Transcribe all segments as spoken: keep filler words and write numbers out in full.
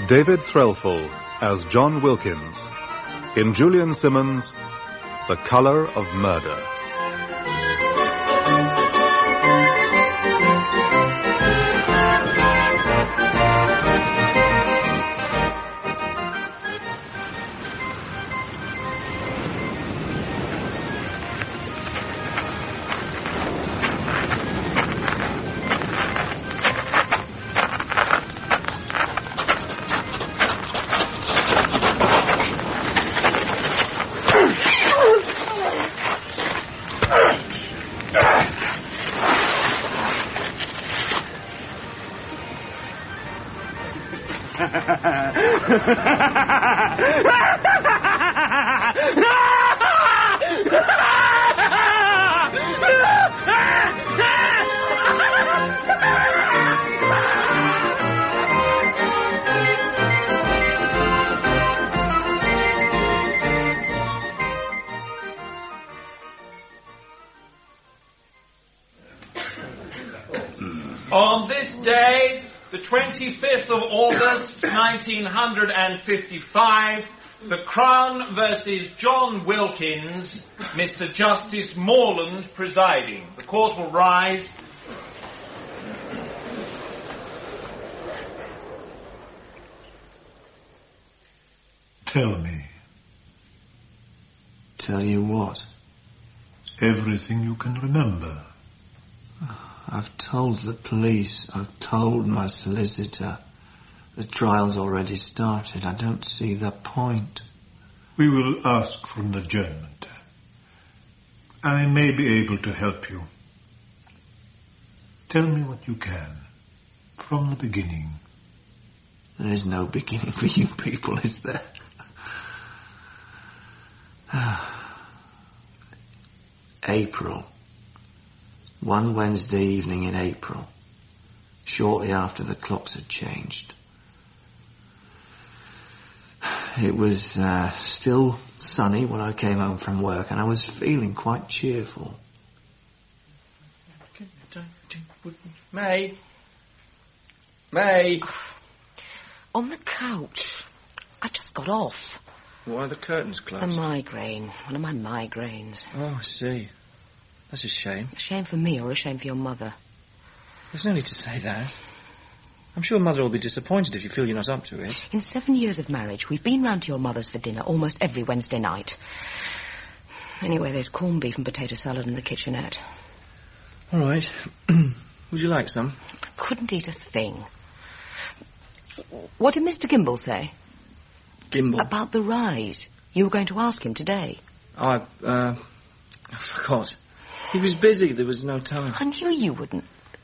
David Threlfall as John Wilkins. In Julian Simmons, The Colour of Murder. On this day, the twenty-fifth of August, nineteen fifty-five, the Crown versus John Wilkins, Mister Justice Morland presiding. The court will rise. Tell me. Tell you what? Everything you can remember. I've told the police, I've told my solicitor. The trial's already started. I don't see the point. We will ask for an adjournment. I may be able to help you. Tell me what you can, from the beginning. There is no beginning for you people, is there? April. One Wednesday evening in April, shortly after the clocks had changed. It was uh, still sunny when I came home from work, and I was feeling quite cheerful. May? May? On the couch. I just got off. Why are the curtains closed? A migraine. One of my migraines. Oh, I see. That's a shame. A shame for me or a shame for your mother? There's no need to say that. I'm sure Mother will be disappointed if you feel you're not up to it. In seven years of marriage, we've been round to your mother's for dinner almost every Wednesday night. Anyway, there's corned beef and potato salad in the kitchenette. All right. Would you like some? I couldn't eat a thing. What did Mister Gimble say? Gimble? About the rise. You were going to ask him today. I, uh, I forgot. He was busy. There was no time. I knew you wouldn't.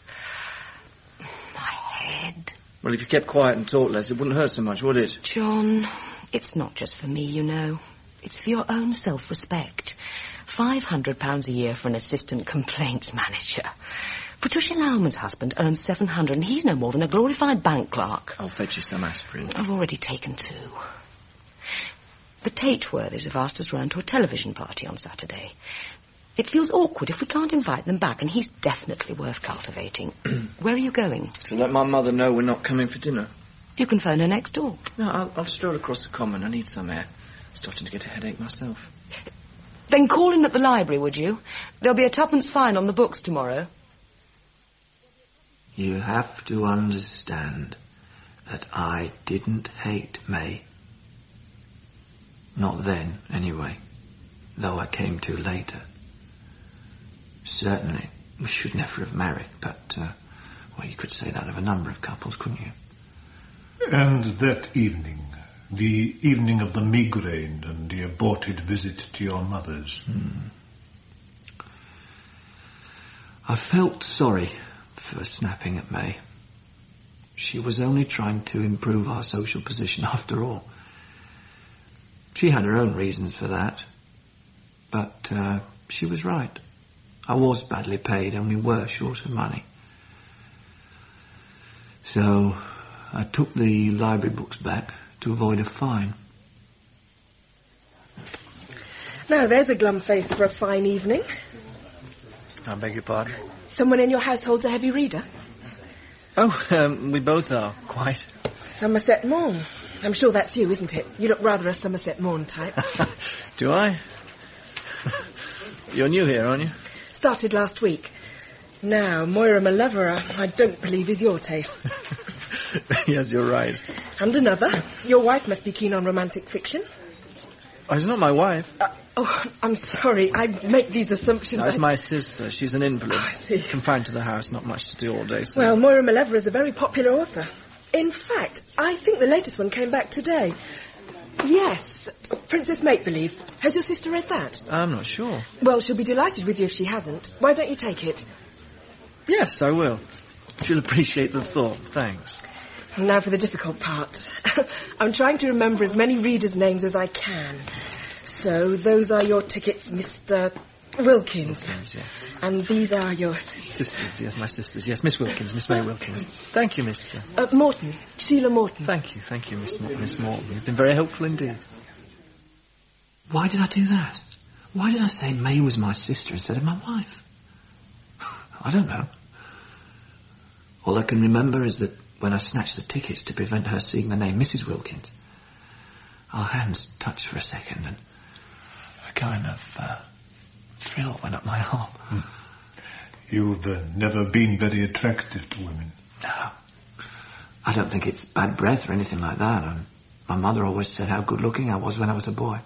My head. Well, if you kept quiet and talked less, it wouldn't hurt so much, would it? John, it's not just for me, you know. It's for your own self-respect. Five hundred pounds a year for an assistant complaints manager. Patricia Lauman's husband earns seven hundred, and he's no more than a glorified bank clerk. I'll fetch you some aspirin. I've already taken two. The Tateworthys have asked us round to a television party on Saturday. It feels awkward if we can't invite them back, and he's definitely worth cultivating. Where are you going? To let my mother know we're not coming for dinner. You can phone her next door. No, I'll, I'll stroll across the common. I need some air. Starting to get a headache myself. Then call in at the library, would you? There'll be a twopence fine on the books tomorrow. You have to understand that I didn't hate May. Not then, anyway, though I came to later. Certainly, we should never have married, but, uh, well, you could say that of a number of couples, couldn't you? And that evening, the evening of the migraine and the aborted visit to your mother's. Hmm. I felt sorry for snapping at May. She was only trying to improve our social position after all. She had her own reasons for that, but uh, she was right. I was badly paid, and we were short of money. So I took the library books back to avoid a fine. Now, there's a glum face for a fine evening. I beg your pardon? Someone in your household's a heavy reader? Oh, um, we both are, quite. Somerset Maugham. I'm sure that's you, isn't it? You look rather a Somerset Maugham type. Do I? You're new here, aren't you? Started last week. Now, Moira Malevola, I don't believe is your taste. Yes, you're right. And another. Your wife must be keen on romantic fiction. Oh, it's not my wife. Uh, oh, I'm sorry. I make these assumptions. That's I... my sister. She's an invalid. Oh, I see. Confined to the house, not much to do all day. So. Well, Moira Malevola is a very popular author. In fact, I think the latest one came back today. Yes, Princess Make-Believe. Has your sister read that? I'm not sure. Well, she'll be delighted with you if she hasn't. Why don't you take it? Yes, I will. She'll appreciate the thought. Thanks. And now for the difficult part. I'm trying to remember as many readers' names as I can. So, those are your tickets, Mister Wilkins. Wilkins, yes. And these are your... Sisters, yes, my sisters. Yes, Miss Wilkins, Miss May Wilkins. Thank you, Miss... Uh... Uh, Morton. Sheila Morton. Thank you, thank you, Miss, Mo- Miss Morton. You've been very helpful indeed. Why did I do that? Why did I say May was my sister instead of my wife? I don't know. All I can remember is that when I snatched the tickets to prevent her seeing the name Missus Wilkins, our hands touched for a second and a kind of uh, thrill went up my arm. Hmm. You've uh, never been very attractive to women. No. I don't think it's bad breath or anything like that. And my mother always said how good looking I was when I was a boy.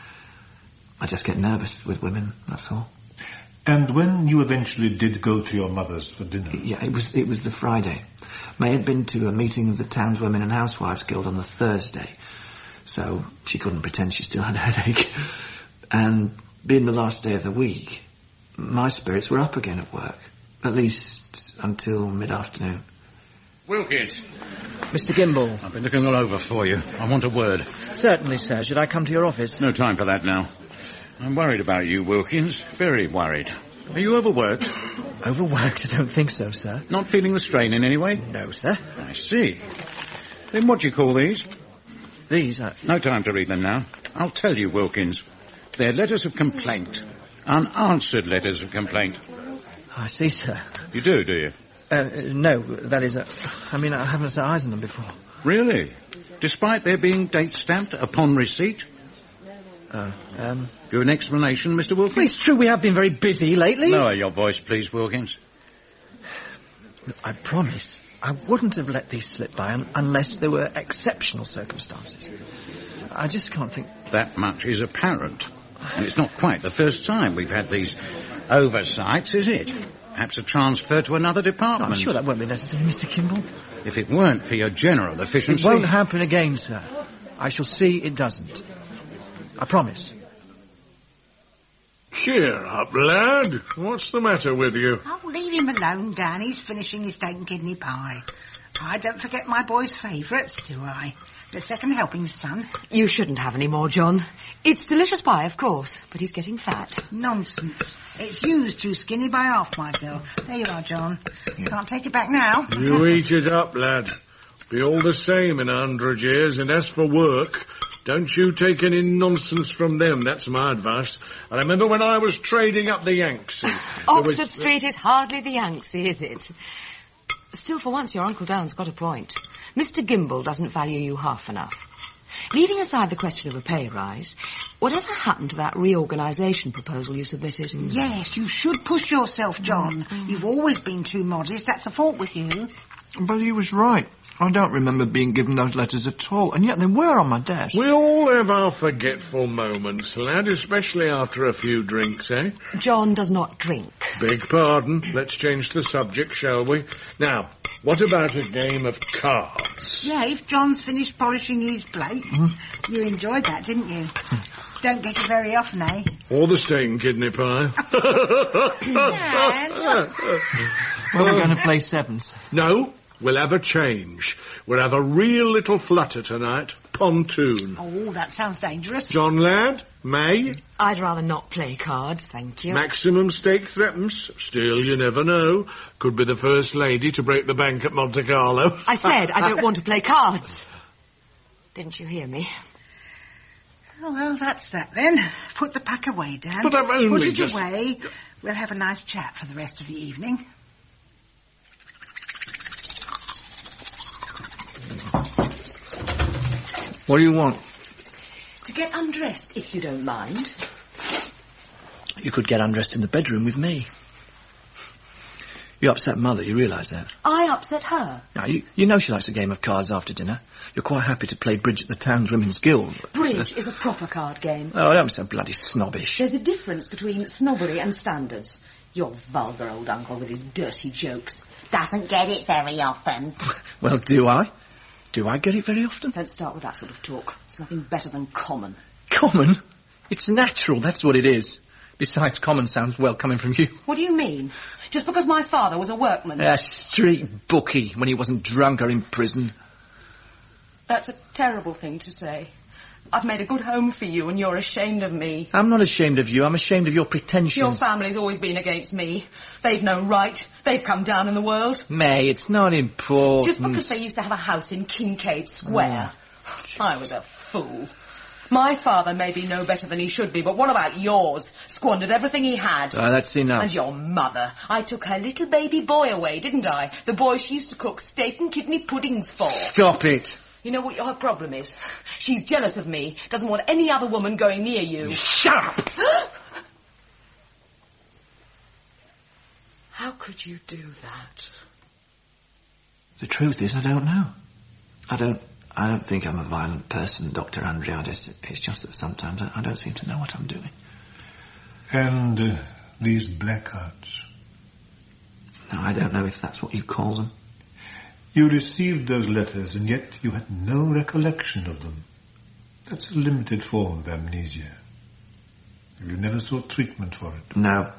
I just get nervous with women, that's all. And when you eventually did go to your mother's for dinner? Yeah, it was it was the Friday. May had been to a meeting of the Townswomen and Housewives Guild on the Thursday, so she couldn't pretend she still had a headache. And being the last day of the week, my spirits were up again at work, at least until mid-afternoon. Wilkins. Mister Gimble. I've been looking all over for you. I want a word. Certainly, sir. Should I come to your office? No time for that now. I'm worried about you, Wilkins. Very worried. Are you overworked? Overworked? I don't think so, sir. Not feeling the strain in any way? No, sir. I see. Then what do you call these? These are... No time to read them now. I'll tell you, Wilkins. They're letters of complaint. Unanswered letters of complaint. I see, sir. You do, do you? Uh, no, that is... Uh, I mean, I haven't set eyes on them before. Really? Despite their being date-stamped upon receipt? Oh, um... Do you have an explanation, Mister Wilkins? Well, it's true we have been very busy lately. Lower your voice, please, Wilkins. I promise I wouldn't have let these slip by un- unless there were exceptional circumstances. I just can't think... That much is apparent. And it's not quite the first time we've had these oversights, is it? Perhaps a transfer to another department. I'm sure that won't be necessary, Mister Kimball. If it weren't for your general efficiency... It won't happen again, sir. I shall see it doesn't. I promise. Cheer up, lad. What's the matter with you? Oh, leave him alone, Dan. He's finishing his steak and kidney pie. I don't forget my boy's favourites, do I? The second helping, son. You shouldn't have any more, John. It's delicious pie, of course, but he's getting fat. Nonsense. It's used too skinny by half, my girl. There you are, John. You can't take it back now. You eat it up, lad. Be all the same in a hundred years, and as for work... Don't you take any nonsense from them, that's my advice. I remember when I was trading up the Yangtze. Oxford was... Street is hardly the Yangtze, is it? Still, for once, your Uncle Dan's got a point. Mister Gimble doesn't value you half enough. Leaving aside the question of a pay rise, whatever happened to that reorganisation proposal you submitted? In... Yes, you should push yourself, John. Mm-hmm. You've always been too modest. That's a fault with you. But he was right. I don't remember being given those letters at all, and yet they were on my desk. We all have our forgetful moments, lad, especially after a few drinks, eh? John does not drink. Beg pardon. Let's change the subject, shall we? Now, what about a game of cards? Yeah, if John's finished polishing his plate. Mm-hmm. You enjoyed that, didn't you? Don't get it very often, eh? Or the steak and kidney pie. Well, we're going to play sevens. No. We'll have a change. We'll have a real little flutter tonight. Pontoon. Oh, that sounds dangerous. John Ladd? May? I'd rather not play cards, thank you. Maximum stake threepence. Still, you never know. Could be the first lady to break the bank at Monte Carlo. I said I don't want to play cards. Didn't you hear me? Oh, well, that's that then. Put the pack away, Dan. But I've only Put it just... away. We'll have a nice chat for the rest of the evening. What do you want? To get undressed, if you don't mind. You could get undressed in the bedroom with me. You upset Mother, you realise that? I upset her. Now, you, you know she likes a game of cards after dinner. You're quite happy to play bridge at the town's women's guild. Bridge uh, is a proper card game. Oh, don't be so bloody snobbish. There's a difference between snobbery and standards. Your vulgar old uncle with his dirty jokes doesn't get it very often. Well, do I? Do I get it very often? Don't start with that sort of talk. It's nothing better than common. Common? It's natural, that's what it is. Besides, common sounds well coming from you. What do you mean? Just because my father was a workman? A street bookie when he wasn't drunk or in prison. That's a terrible thing to say. I've made a good home for you and you're ashamed of me. I'm not ashamed of you. I'm ashamed of your pretensions. Your family's always been against me. They've no right. They've come down in the world. May, it's not important. Just because they used to have a house in Kincaid Square. Oh. I was a fool. My father may be no better than he should be, but what about yours? Squandered everything he had. Oh, that's enough. And your mother. I took her little baby boy away, didn't I? The boy she used to cook steak and kidney puddings for. Stop it. You know what her problem is? She's jealous of me. Doesn't want any other woman going near you. Shut up! How could you do that? The truth is, I don't know. I don't... I don't think I'm a violent person, Doctor Andriadis. It's just that sometimes I, I don't seem to know what I'm doing. And uh, these blackouts? No, I don't know if that's what you call them. You received those letters, and yet you had no recollection of them. That's a limited form of amnesia. You never sought treatment for it. No.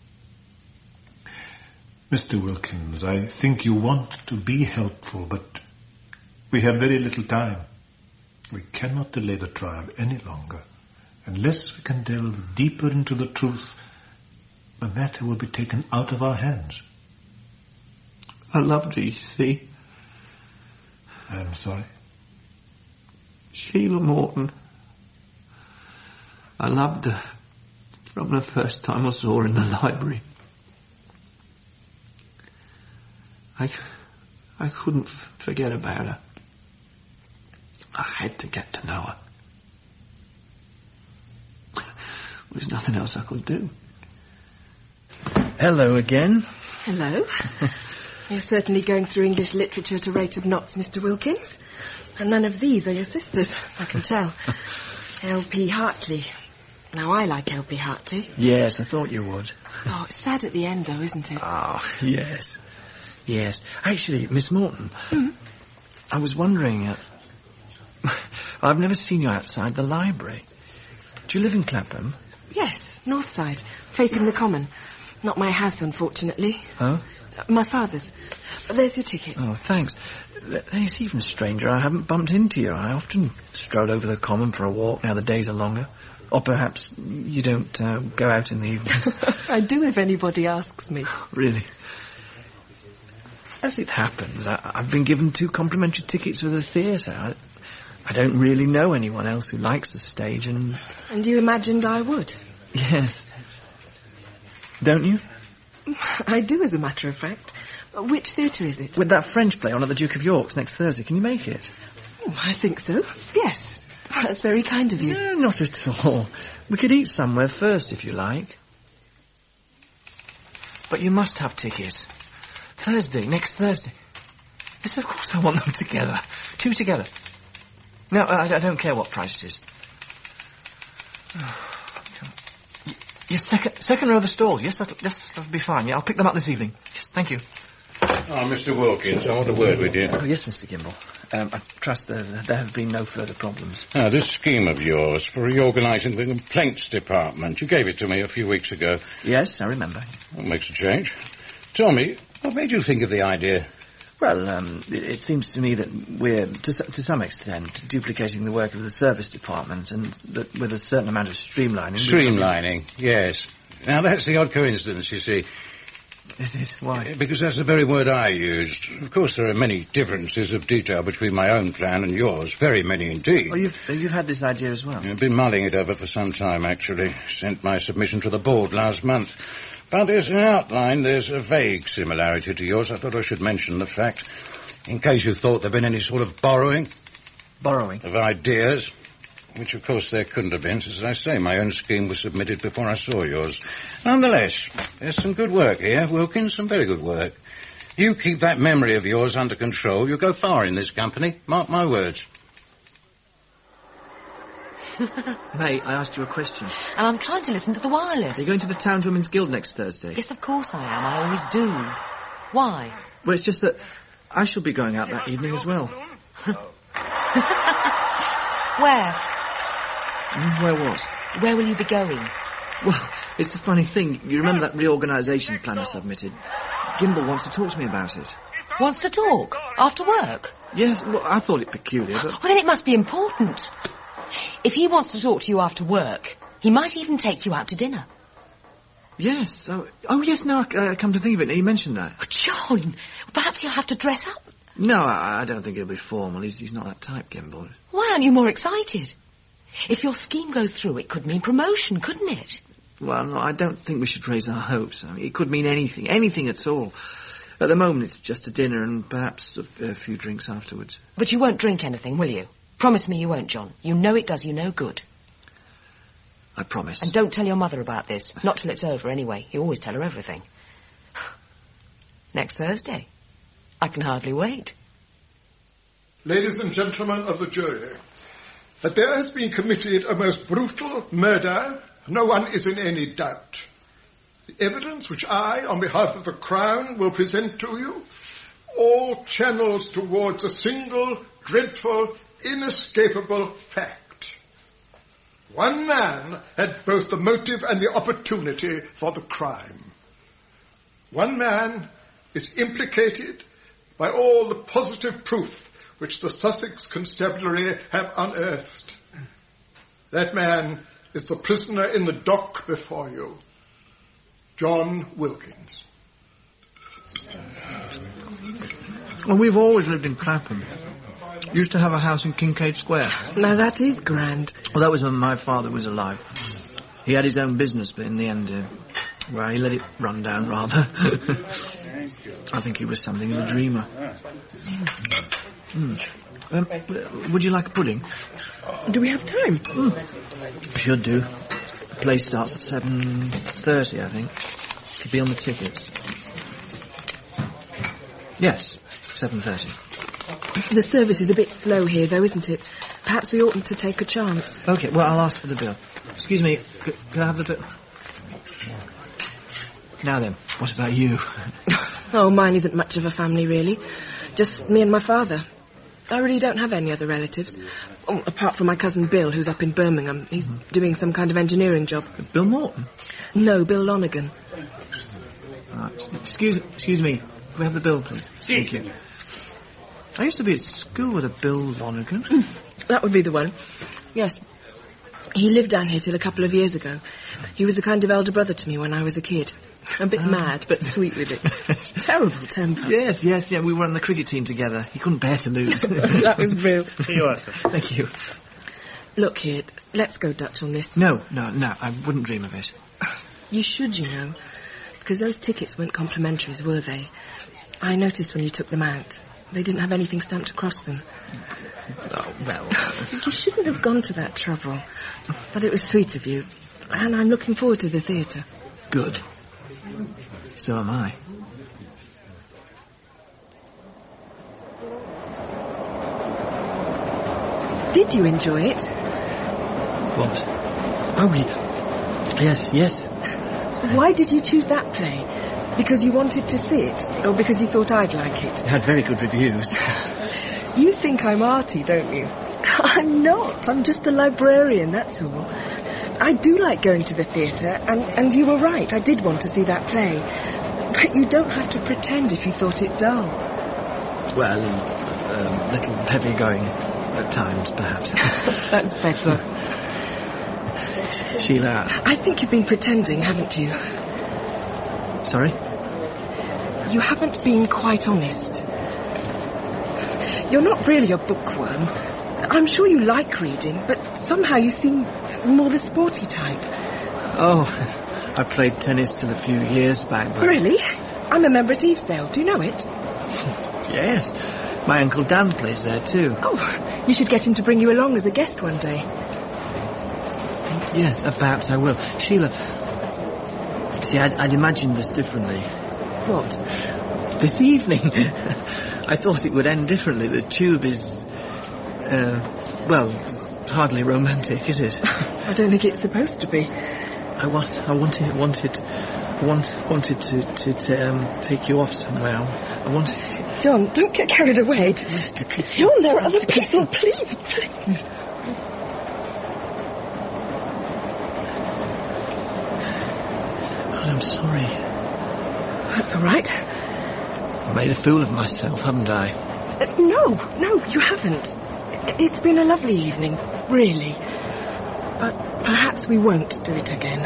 Mister Wilkins, I think you want to be helpful, but we have very little time. We cannot delay the trial any longer. Unless we can delve deeper into the truth, the matter will be taken out of our hands. I loved her, you see. I'm sorry. Sheila Morton. I loved her from the first time I saw her in the library. I, I couldn't f- forget about her. I had to get to know her. There's nothing else I could do. Hello again. Hello. You're certainly going through English literature at a rate of knots, Mister Wilkins. And none of these are your sisters, I can tell. L P Hartley. Now, I like L P Hartley. Yes, I thought you would. Oh, it's sad at the end, though, isn't it? Oh, yes. Yes. Actually, Miss Morton, hmm? I was wondering... Uh, I've never seen you outside the library. Do you live in Clapham? Yes, north side, facing the common. Not my house, unfortunately. Oh? Uh, my father's. There's your ticket. Oh, thanks. It's even stranger. I haven't bumped into you. I often stroll over the common for a walk now the days are longer. Or perhaps you don't uh, go out in the evenings. I do if anybody asks me. Really? As it happens, I, I've been given two complimentary tickets for the theatre. I, I don't really know anyone else who likes the stage, and... And you imagined I would? Yes. Don't you? I do, as a matter of fact. Which theatre is it? With that French play on at the Duke of York's next Thursday. Can you make it? Oh, I think so. Yes. That's very kind of you. No, not at all. We could eat somewhere first, if you like. But you must have tickets. Thursday, next Thursday. Yes, of course I want them together. Two together. No, I, I don't care what price it is. Oh, yes, second, second row of the stall. Yes, that'll, yes, that'll be fine. Yeah, I'll pick them up this evening. Yes, thank you. Oh, Mister Wilkins, I want a word with you. Oh, yes, Mister Gimble. Um, I trust there, there have been no further problems. Ah, this scheme of yours for reorganising the complaints department. You gave it to me a few weeks ago. Yes, I remember. That makes a change. Tell me, what made you think of the idea? Well, um, it, it seems to me that we're, to, to some extent, duplicating the work of the service department, and that with a certain amount of streamlining... Streamlining, yes. Now, that's the odd coincidence, you see. Is it? Why? Because that's the very word I used. Of course, there are many differences of detail between my own plan and yours. Very many indeed. Oh, you've, you've had this idea as well? I've been mulling it over for some time, actually. Sent my submission to the board last month. But as an outline, there's a vague similarity to yours. I thought I should mention the fact, in case you thought there'd been any sort of borrowing. borrowing. Of ideas, which of course there couldn't have been, since, as I say, my own scheme was submitted before I saw yours. Nonetheless, there's some good work here, Wilkins, some very good work. You keep that memory of yours under control, you'll go far in this company. Mark my words. May, I asked you a question. And I'm trying to listen to the wireless. Are you going to the Townswomen's Guild next Thursday? Yes, of course I am. I always do. Why? Well, it's just that I shall be going out that evening as well. Where? Mm, where what? Where will you be going? Well, it's a funny thing. You remember that reorganisation plan I submitted? Gimble wants to talk to me about it. Wants to talk? After work? Yes, well, I thought it peculiar, but... Well, then it must be important. If he wants to talk to you after work, he might even take you out to dinner. Yes. Oh, oh yes, now I uh, come to think of it. He mentioned that. Oh, John, perhaps you'll have to dress up. No, I, I don't think he'll be formal. He's, he's not that type, Gimble. Why aren't you more excited? If your scheme goes through, it could mean promotion, couldn't it? Well, no, I don't think we should raise our hopes. I mean, it could mean anything, anything at all. At the moment, it's just a dinner and perhaps a, a few drinks afterwards. But you won't drink anything, will you? Promise me you won't, John. You know it does you no good. I promise. And don't tell your mother about this. Not till it's over, anyway. You always tell her everything. Next Thursday. I can hardly wait. Ladies and gentlemen of the jury, that there has been committed a most brutal murder, no one is in any doubt. The evidence which I, on behalf of the Crown, will present to you, all channels towards a single, dreadful, inescapable fact. One man had both the motive and the opportunity for the crime. One man is implicated by all the positive proof which the Sussex Constabulary have unearthed. That man is the prisoner in the dock before you, John Wilkins. Well, we've always lived in Clapham. Used to have a house in Kincaid Square. Now, that is grand. Well, that was when my father was alive. He had his own business, but in the end, uh, well, he let it run down, rather. I think he was something of a dreamer. Mm. Um, would you like a pudding? Do we have time? Mm. Should do. The play starts at seven thirty, I think. Should be on the tickets. Yes, seven thirty. The service is a bit slow here, though, isn't it? Perhaps we oughtn't to take a chance. OK, well, I'll ask for the bill. Excuse me, c- can I have the bill? Now then, what about you? Oh, mine isn't much of a family, really. Just me and my father. I really don't have any other relatives. Oh, apart from my cousin Bill, who's up in Birmingham. He's mm-hmm. doing some kind of engineering job. Bill Morton? No, Bill Lonergan. Right. Excuse, excuse me. Can we have the bill, please? Si. Thank you. I used to be at school with a Bill Lonergan. That would be the one. Yes. He lived down here till a couple of years ago. He was a kind of elder brother to me when I was a kid. A bit oh. mad, but sweet with it. Terrible temper. Yes, yes, yeah. We were on the cricket team together. He couldn't bear to lose. That was Bill. Here you are, sir. Thank you. Look here, let's go Dutch on this. No, no, no. I wouldn't dream of it. You should, you know. Because those tickets weren't complimentaries, were they? I noticed when you took them out. They didn't have anything stamped across them. Oh, well... You shouldn't have gone to that trouble. But it was sweet of you. And I'm looking forward to the theatre. Good. So am I. Did you enjoy it? What? Oh, yes, yes. Why did you choose that play? Because you wanted to see it? Or because you thought I'd like it? It had very good reviews. You think I'm arty, don't you? I'm not. I'm just a librarian, that's all. I do like going to the theatre, and, and you were right, I did want to see that play. But you don't have to pretend if you thought it dull. Well, a um, little heavy-going at times, perhaps. That's better. Sheila... I think you've been pretending, haven't you? Sorry? You haven't been quite honest. You're not really a bookworm. I'm sure you like reading, but somehow you seem more the sporty type. Oh, I played tennis till a few years back. But... Really? I'm a member at Evedale. Do you know it? Yes. My Uncle Dan plays there too. Oh, you should get him to bring you along as a guest one day. Yes, uh, perhaps I will. Sheila, see, I'd, I'd imagined this differently. What? This evening. I thought it would end differently. The tube is, uh, well, it's hardly romantic, is it? I don't think it's supposed to be. I want, I wanted, wanted, want, wanted to, to, to um, take you off somewhere. I wanted to... John, don't get carried away. John, there are other people. Please, please. I'm sorry. That's all right. I made a fool of myself, haven't I? Uh, no, no, you haven't. It's been a lovely evening, really. But perhaps we won't do it again.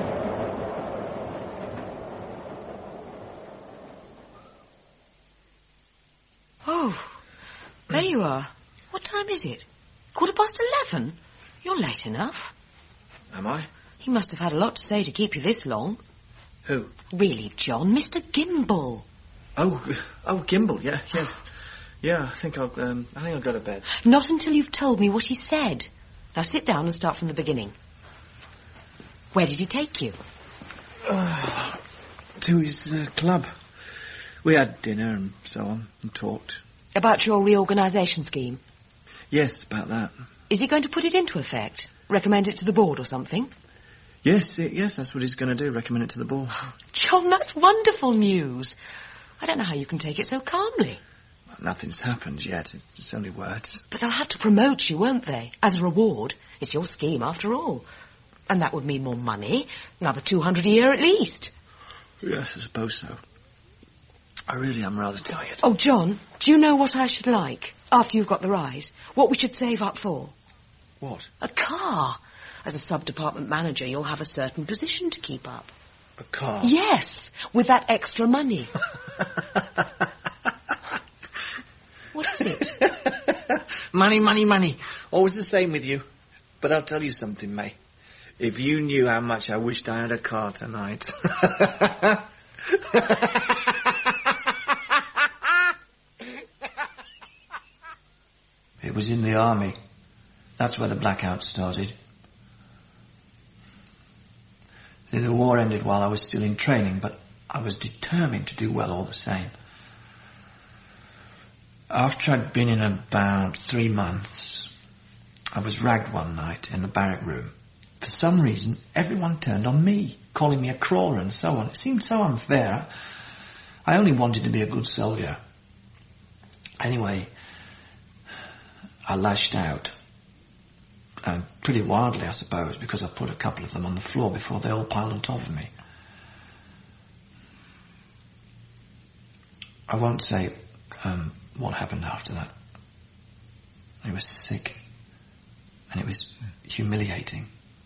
Oh, there you are. What time is it? Quarter past eleven? You're late enough. Am I? He must have had a lot to say to keep you this long. Who? Really, John, Mister Gimble. Oh, oh, Gimble, yeah, yes. Yeah, I think I'll, um, I think I'll go to bed. Not until you've told me what he said. Now sit down and start from the beginning. Where did he take you? Uh, to his uh, club. We had dinner and so on, and talked. About your reorganisation scheme? Yes, about that. Is he going to put it into effect? Recommend it to the board or something? Yes, it, yes, that's what he's going to do, recommend it to the board. John, that's wonderful news. I don't know how you can take it so calmly. Well, nothing's happened yet. It's, it's only words. But they'll have to promote you, won't they? As a reward. It's your scheme, after all. And that would mean more money. Another two hundred a year at least. Yes, I suppose so. I really am rather tired. Oh, John, do you know what I should like, after you've got the rise? What we should save up for? What? A car. As a sub-department manager, you'll have a certain position to keep up. A car? Yes, with that extra money. What is it? Money, money, money. Always the same with you. But I'll tell you something, May. If you knew how much I wished I had a car tonight. It was in the army. That's where the blackout started. The war ended while I was still in training, but I was determined to do well all the same. After I'd been in about three months, I was ragged one night in the barrack room. For some reason, everyone turned on me, calling me a crawler and so on. It seemed so unfair. I only wanted to be a good soldier. Anyway, I lashed out. Uh, pretty wildly, I suppose, because I put a couple of them on the floor before they all piled on top of me. I won't say um, what happened after that. It was sick, and it was humiliating.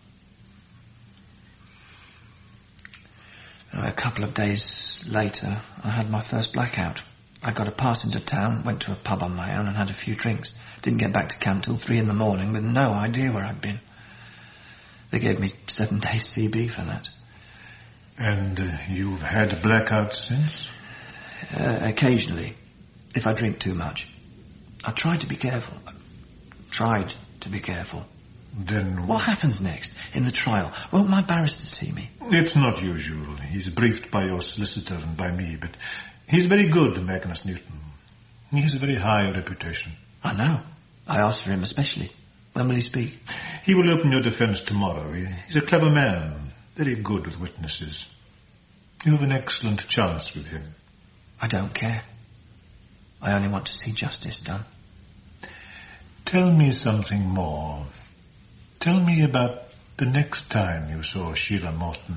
A couple of days later, I had my first blackout. I got a pass into town, went to a pub on my own and had a few drinks. Didn't get back to camp till three in the morning with no idea where I'd been. They gave me seven days C B for that. And uh, you've had blackouts since? Uh, occasionally, if I drink too much. I tried to be careful. I tried to be careful. Then... What happens next in the trial? Won't my barrister see me? It's not usual. He's briefed by your solicitor and by me, but he's very good, Magnus Newton. He has a very high reputation. I know. I asked for him especially. When will he speak? He will open your defence tomorrow. He's a clever man, very good with witnesses. You have an excellent chance with him. I don't care. I only want to see justice done. Tell me something more. Tell me about the next time you saw Sheila Morton.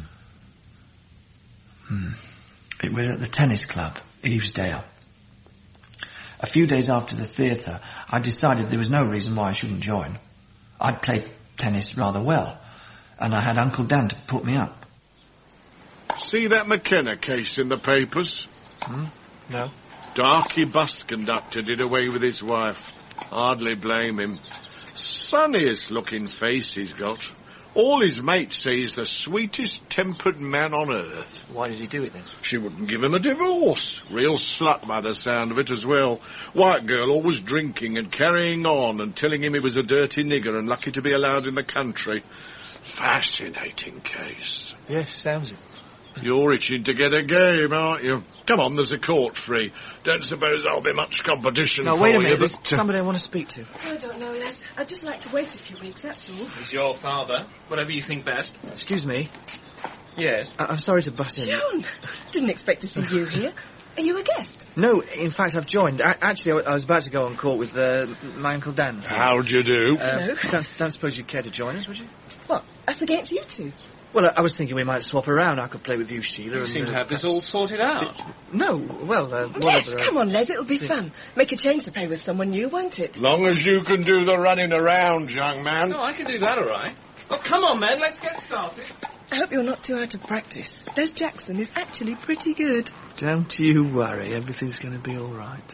Hmm. It was at the tennis club, Eavesdale. A few days after the theatre, I decided there was no reason why I shouldn't join. I'd played tennis rather well, and I had Uncle Dan to put me up. See that McKenna case in the papers? Hmm? No. Darky bus conductor did away with his wife. Hardly blame him. Sunniest looking face he's got. All his mates say he's the sweetest-tempered man on earth. Why did he do it, then? She wouldn't give him a divorce. Real slut by the sound of it as well. White girl always drinking and carrying on and telling him he was a dirty nigger and lucky to be allowed in the country. Fascinating case. Yes, sounds it. You're itching to get a game, aren't you? Come on, there's a court free. Don't suppose there'll be much competition No, for wait a you, minute. but... There's somebody I want to speak to. I don't know, Les. I'd just like to wait a few weeks, that's all. He's your father. Whatever you think best. Excuse me. Yes. I- I'm sorry to butt in. John! Didn't expect to see you here. Are you a guest? No, in fact, I've joined. I- actually, I, w- I was about to go on court with uh, my Uncle Dan. How'd you do? Uh, Hello. don't, don't suppose you'd care to join us, would you? What, us against you two? Well, I, I was thinking we might swap around. I could play with you, Sheila. You and, seem to uh, have this perhaps- all sorted out. No, well, uh, Yes, whatever. uh, come on, Les, it'll be fun. Make a change to play with someone new, won't it? Long as you can do the running around, young man. Oh, I can do that all right. Oh, come on, men. Let's get started. I hope you're not too out of practice. Les Jackson is actually pretty good. Don't you worry. Everything's going to be all right.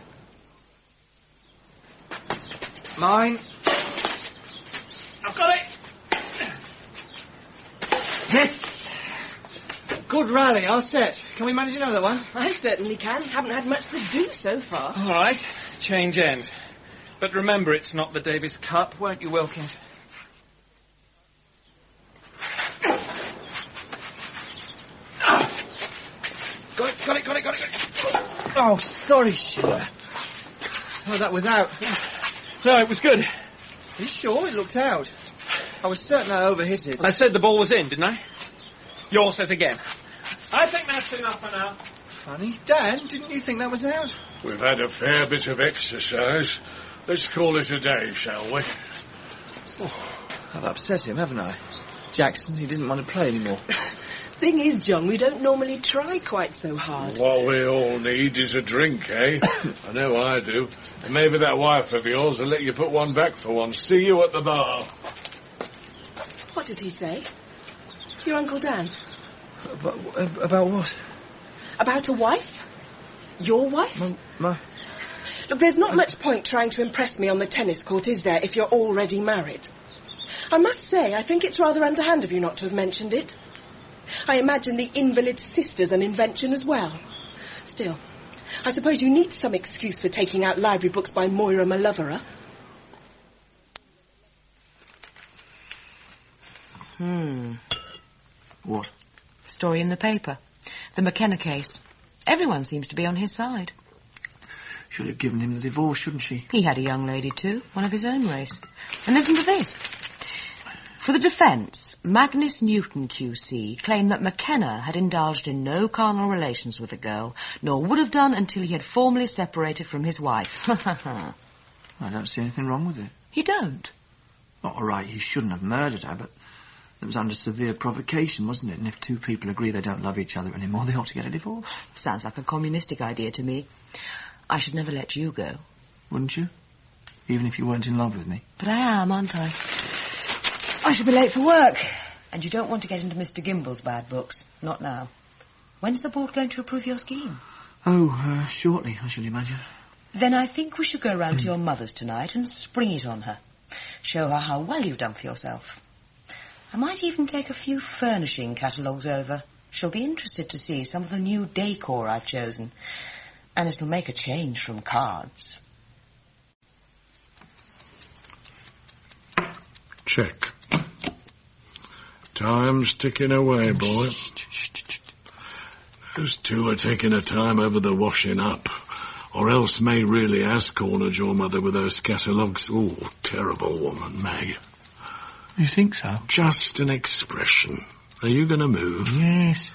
Mine. I've got it. Yes! Good rally, all set. Can we manage another one? I certainly can. Haven't had much to do so far. All right. Change ends. But remember, it's not the Davis Cup, won't you, Wilkins? Got it, got it, got it, got it, got it. Oh, sorry, Sheila. Oh, that was out. No, it was good. Are you sure it looked out? I was certain I overhit it. I said the ball was in, didn't I? You're set again. I think that's enough for now. Funny. Dan, didn't you think that was out? We've had a fair bit of exercise. Let's call it a day, shall we? Oh, I've upset him, haven't I? Jackson, he didn't want to play anymore. Thing is, John, we don't normally try quite so hard. What we all need is a drink, eh? I know I do. And maybe that wife of yours will let you put one back for once. See you at the bar. What did he say? Your Uncle Dan? About, about what? About a wife? Your wife? My, my... Look, there's not much point trying to impress me on the tennis court, is there, if you're already married? I must say, I think it's rather underhand of you not to have mentioned it. I imagine the invalid sister's an invention as well. Still, I suppose you need some excuse for taking out library books by Moira Maloverer. Hmm. What? Story in the paper. The McKenna case. Everyone seems to be on his side. Should have given him the divorce, shouldn't she? He had a young lady too, one of his own race. And listen to this. For the defence, Magnus Newton Q C claimed that McKenna had indulged in no carnal relations with the girl, nor would have done until he had formally separated from his wife. I don't see anything wrong with it. You don't? All right, he shouldn't have murdered her, but it was under severe provocation, wasn't it? And if two people agree they don't love each other anymore, they ought to get a divorce. Sounds like a communistic idea to me. I should never let you go. Wouldn't you? Even if you weren't in love with me. But I am, aren't I? I shall be late for work. And you don't want to get into Mister Gimbel's bad books. Not now. When's the board going to approve your scheme? Oh, uh, shortly, I shall imagine. Then I think we should go round to your mother's tonight and spring it on her. Show her how well you've done for yourself. I might even take a few furnishing catalogues over. She'll be interested to see some of the new decor I've chosen. And it'll make a change from cards. Check. Time's ticking away, boy. Those two are taking a time over the washing up. Or else May really has cornered your mother with those catalogues. Oh, terrible woman, May. You think so? Just an expression. Are you going to move? Yes.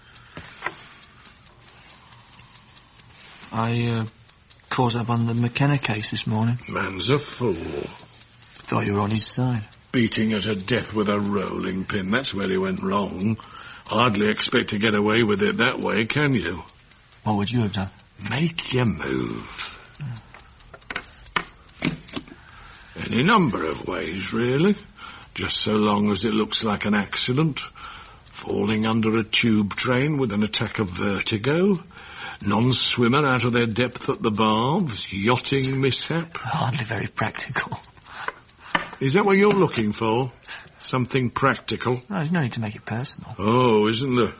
I, uh, caught up on the McKenna case this morning. Man's a fool. Thought you were on his side. Beating her to death with a rolling pin. That's where he went wrong. Hardly expect to get away with it that way, can you? What would you have done? Make your move. Any number of ways, really. Just so long as it looks like an accident. Falling under a tube train with an attack of vertigo. Non-swimmer out of their depth at the baths. Yachting mishap. Hardly very practical. Is that what you're looking for? Something practical? No, there's no need to make it personal. Oh, isn't there?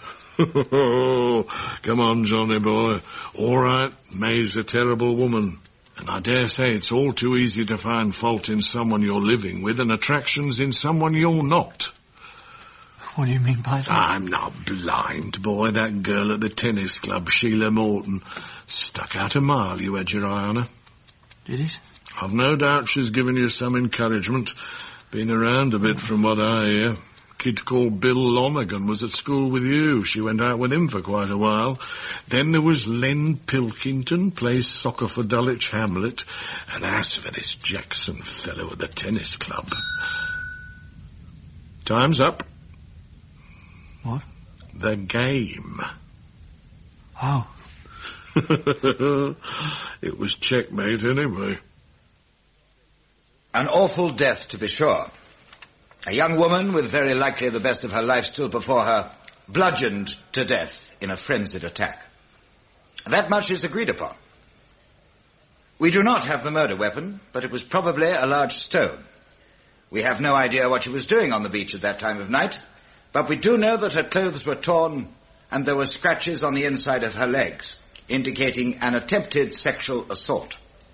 Come on, Johnny boy. All right, May's a terrible woman. And I dare say it's all too easy to find fault in someone you're living with and attractions in someone you're not. What do you mean by that? I'm not blind, boy. That girl at the tennis club, Sheila Morton, stuck out a mile. You had your eye on her. Did it? I've no doubt she's given you some encouragement. Been around a bit from what I hear. Kid called Bill Lonergan was at school with you. She went out with him for quite a while. Then there was Len Pilkington, plays soccer for Dulwich Hamlet. And as for this Jackson fellow at the tennis club... Time's up. What? The game. Oh. It was checkmate anyway. An awful death, to be sure. A young woman, with very likely the best of her life still before her, bludgeoned to death in a frenzied attack. That much is agreed upon. We do not have the murder weapon, but it was probably a large stone. We have no idea what she was doing on the beach at that time of night, but we do know that her clothes were torn and there were scratches on the inside of her legs, indicating an attempted sexual assault.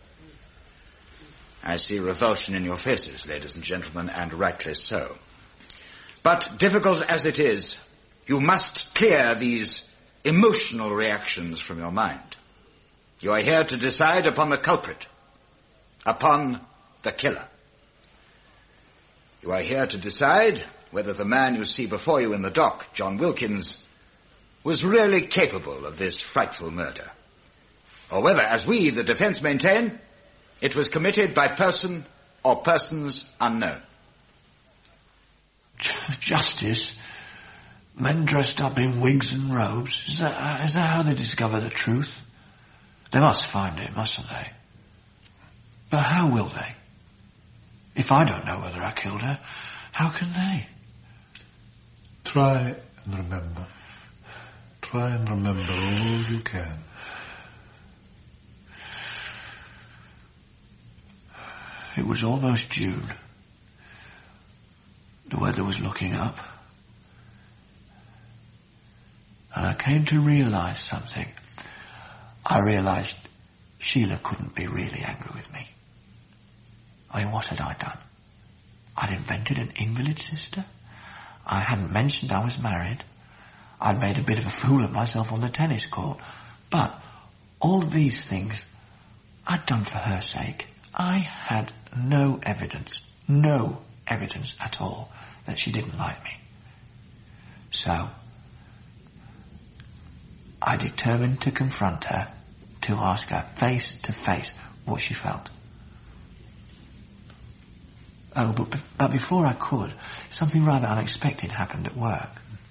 I see revulsion in your faces, ladies and gentlemen, and rightly so. But difficult as it is, you must clear these emotional reactions from your mind. You are here to decide upon the culprit, upon the killer. You are here to decide whether the man you see before you in the dock, John Wilkins, was really capable of this frightful murder, or whether, as we, the defense, maintain, it was committed by person or persons unknown. Justice? Men dressed up in wigs and robes? Is that, is that how they discover the truth? They must find it, mustn't they? But how will they? If I don't know whether I killed her, how can they? Try and remember. Try and remember all you can. It was almost June. The weather was looking up. And I came to realise something. I realised Sheila couldn't be really angry with me. I mean, what had I done? I'd invented an invalid sister. I hadn't mentioned I was married. I'd made a bit of a fool of myself on the tennis court. But all these things I'd done for her sake. I had no evidence, no evidence at all that she didn't like me. So, I determined to confront her, to ask her face to face what she felt. Oh, but, but before I could, something rather unexpected happened at work.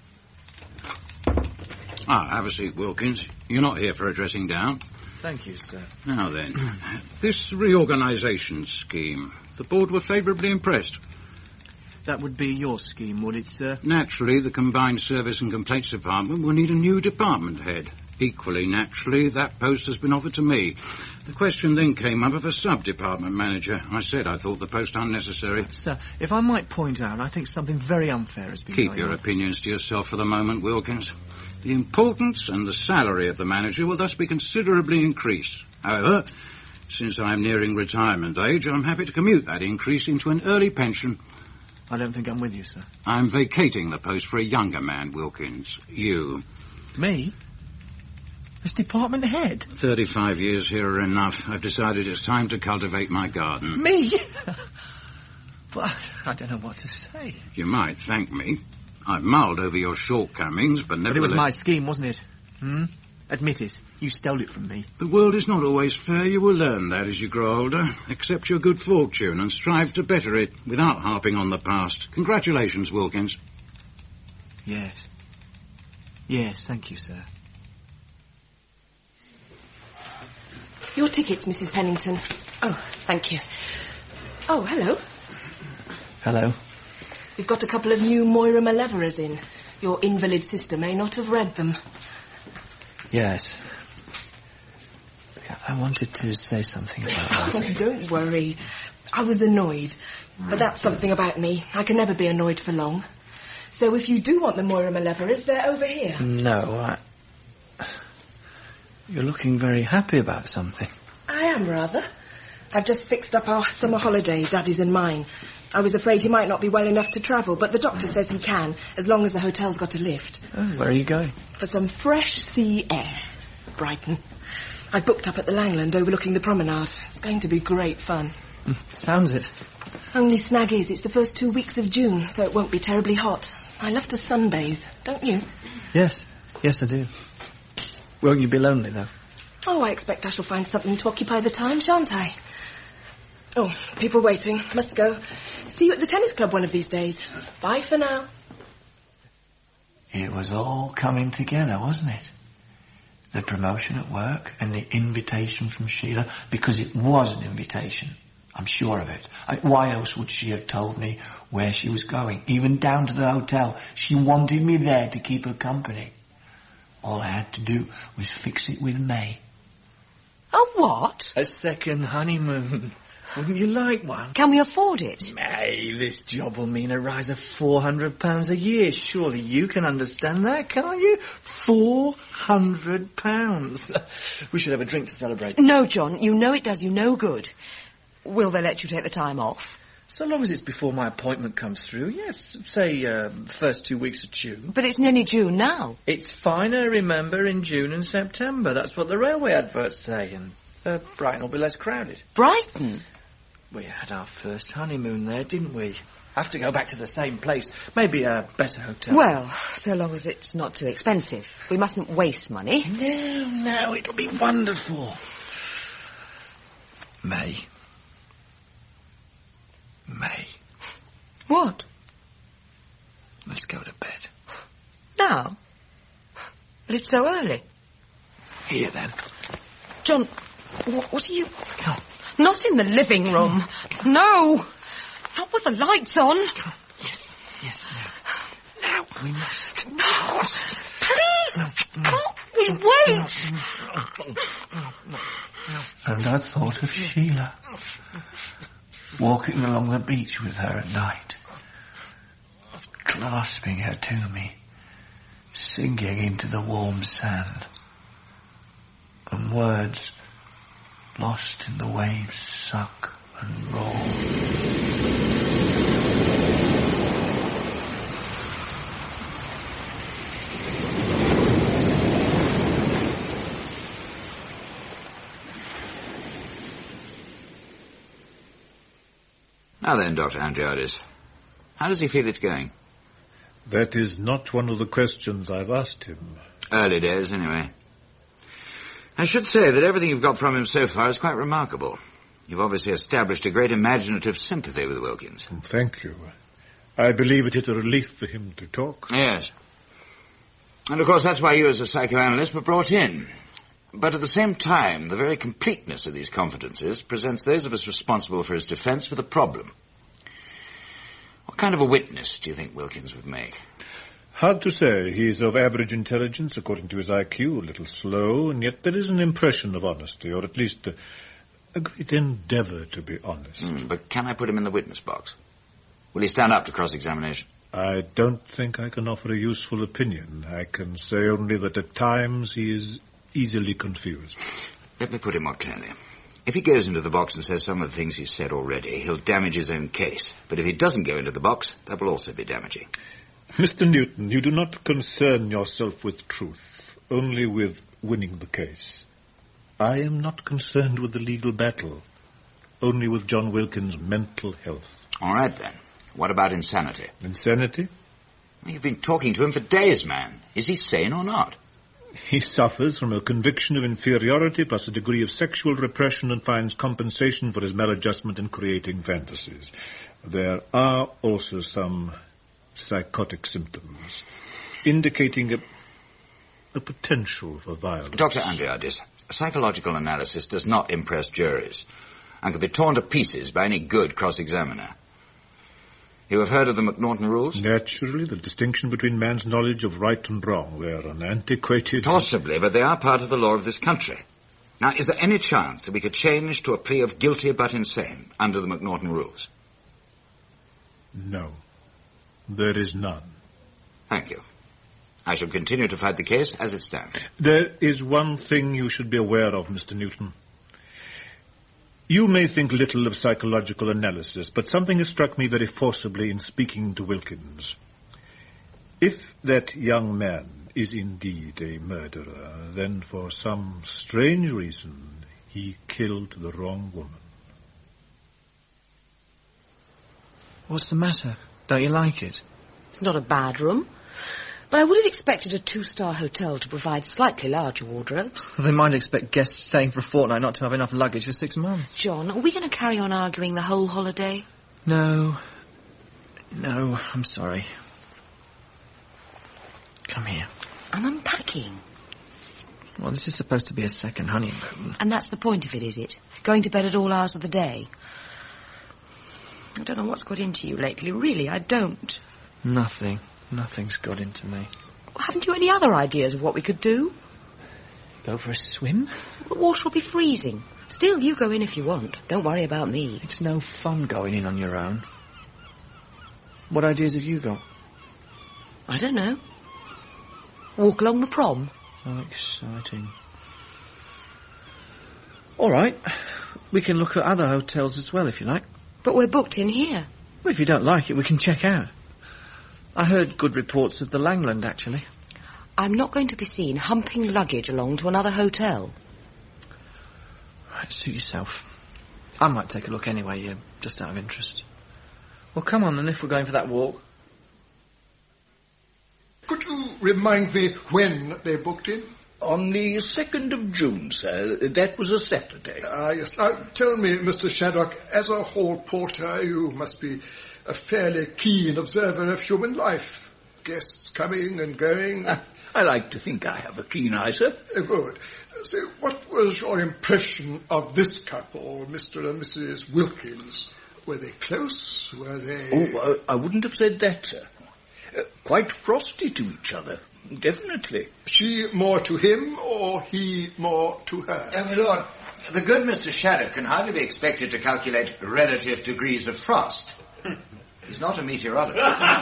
Ah, have a seat, Wilkins. You're not here for a dressing down. Thank you, sir. Now then, this reorganisation scheme, the board were favourably impressed. That would be your scheme, would it, sir? Naturally, the Combined Service and Complaints Department will need a new department head. Equally naturally, that post has been offered to me. The question then came up of a sub-department manager. I said I thought the post unnecessary. Sir, if I might point out, I think something very unfair has been Keep going your on. opinions to yourself for the moment, Wilkins. The importance and the salary of the manager will thus be considerably increased. However, since I'm nearing retirement age, I'm happy to commute that increase into an early pension. I don't think I'm with you, sir. I'm vacating the post for a younger man, Wilkins. You. Me? As department head? Thirty-five years here are enough. I've decided it's time to cultivate my garden. Me? But I don't know what to say. You might thank me. I've mulled over your shortcomings, but never... But it was my scheme, wasn't it? Hmm? Admit it. You stole it from me. The world is not always fair. You will learn that as you grow older. Accept your good fortune and strive to better it without harping on the past. Congratulations, Wilkins. Yes. Yes, thank you, sir. Your tickets, Missus Pennington. Oh, thank you. Oh, hello. Hello. We've got a couple of new Moira Maleveras in. Your invalid sister may not have read them. Yes. I wanted to say something about that. Oh, don't worry. I was annoyed. But that's something about me. I can never be annoyed for long. So if you do want the Moira Malevoras, they're over here. No, I... You're looking very happy about something. I am, rather. I've just fixed up our summer holiday, Daddy's and mine. I was afraid he might not be well enough to travel, but the doctor says he can, as long as the hotel's got a lift. Oh, where are you going? For some fresh sea air. Brighton. I booked up at the Langland overlooking the promenade. It's going to be great fun. Sounds it. Only snag is, it's the first two weeks of June, so it won't be terribly hot. I love to sunbathe, don't you? Yes, yes I do. Won't you be lonely, though? Oh, I expect I shall find something to occupy the time, shan't I? Oh, people waiting. Must go. See you at the tennis club one of these days. Bye for now. It was all coming together, wasn't it? The promotion at work and the invitation from Sheila, because it was an invitation. I'm sure of it. I, why else would she have told me where she was going? Even down to the hotel. She wanted me there to keep her company. All I had to do was fix it with May. A what? A second honeymoon. Wouldn't you like one? Can we afford it? May, this job will mean a rise of four hundred pounds a year. Surely you can understand that, can't you? Four hundred pounds. We should have a drink to celebrate. No, John, you know it does you no good. Will they let you take the time off? So long as it's before my appointment comes through, yes. Say, uh, first two weeks of June. But it's nearly June now. It's finer, remember, in June and September. That's what the railway adverts say, and uh, Brighton will be less crowded. Brighton? We had our first honeymoon there, didn't we? Have to go back to the same place. Maybe a better hotel. Well, so long as it's not too expensive. We mustn't waste money. No, no, it'll be wonderful. May. May. What? Let's go to bed. Now? But it's so early. Here, then. John, what, what are you... Come. Not in the living room. No. Not with the lights on. Yes, yes, now. Now, we must. No. Please. No, no. Can't we wait? And I thought of Sheila. Walking along the beach with her at night. Clasping her to me. Sinking into the warm sand. And words lost in the waves suck and roll. Now then, Doctor Andriadis, how does he feel it's going? That is not one of the questions I've asked him. Early days, anyway. I should say that everything you've got from him so far is quite remarkable. You've obviously established a great imaginative sympathy with Wilkins. Thank you. I believe it is a relief for him to talk. Yes. And of course that's why you as a psychoanalyst were brought in. But at the same time, the very completeness of these confidences presents those of us responsible for his defense with a problem. What kind of a witness do you think Wilkins would make? Hard to say. He's of average intelligence, according to his I Q, a little slow, and yet there is an impression of honesty, or at least a, a great endeavour to be honest. Mm, but can I put him in the witness box? Will he stand up to cross-examination? I don't think I can offer a useful opinion. I can say only that at times he is easily confused. Let me put it more clearly. If he goes into the box and says some of the things he's said already, he'll damage his own case. But if he doesn't go into the box, that will also be damaging. Mister Newton, you do not concern yourself with truth, only with winning the case. I am not concerned with the legal battle, only with John Wilkins' mental health. All right, then. What about insanity? Insanity? You've been talking to him for days, man. Is he sane or not? He suffers from a conviction of inferiority plus a degree of sexual repression and finds compensation for his maladjustment in creating fantasies. There are also some psychotic symptoms, indicating a, a potential for violence. Doctor Andriadis, psychological analysis does not impress juries and can be torn to pieces by any good cross-examiner. You have heard of the McNaughton rules? Naturally, the distinction between man's knowledge of right and wrong. They are an antiquated... Possibly, but they are part of the law of this country. Now, is there any chance that we could change to a plea of guilty but insane under the McNaughton rules? No. There is none. Thank you. I shall continue to fight the case as it stands. There is one thing you should be aware of, Mister Newton. You may think little of psychological analysis, but something has struck me very forcibly in speaking to Wilkins. If that young man is indeed a murderer, then for some strange reason he killed the wrong woman. What's the matter? Don't you like it? It's not a bad room. But I would have expected a two-star hotel to provide slightly larger wardrobes. They might expect guests staying for a fortnight not to have enough luggage for six months. John, are we going to carry on arguing the whole holiday? No. No, I'm sorry. Come here. I'm unpacking. Well, this is supposed to be a second honeymoon. And that's the point of it, is it? Going to bed at all hours of the day? I don't know what's got into you lately. Really, I don't. Nothing. Nothing's got into me. Well, haven't you any other ideas of what we could do? Go for a swim? The water will be freezing. Still, you go in if you want. Don't worry about me. It's no fun going in on your own. What ideas have you got? I don't know. Walk along the prom. Oh, exciting. All right. We can look at other hotels as well, if you like. But we're booked in here. Well, if you don't like it, we can check out. I heard good reports of the Langland, actually. I'm not going to be seen humping luggage along to another hotel. Right, suit yourself. I might take a look anyway, yeah, just out of interest. Well, come on then, if we're going for that walk. Could you remind me when they booked in? On the second of June, sir. That was a Saturday. Ah, yes. Now, tell me, Mister Shaddock, as a hall porter, you must be a fairly keen observer of human life. Guests coming and going. Uh, I like to think I have a keen eye, sir. Uh, good. So, what was your impression of this couple, Mister and Missus Wilkins? Were they close? Were they... Oh, uh, I wouldn't have said that, sir. Uh, quite frosty to each other, definitely. She more to him, or he more to her? Uh, my lord, the good Mister Shaddock can hardly be expected to calculate relative degrees of frost. He's not a meteorologist.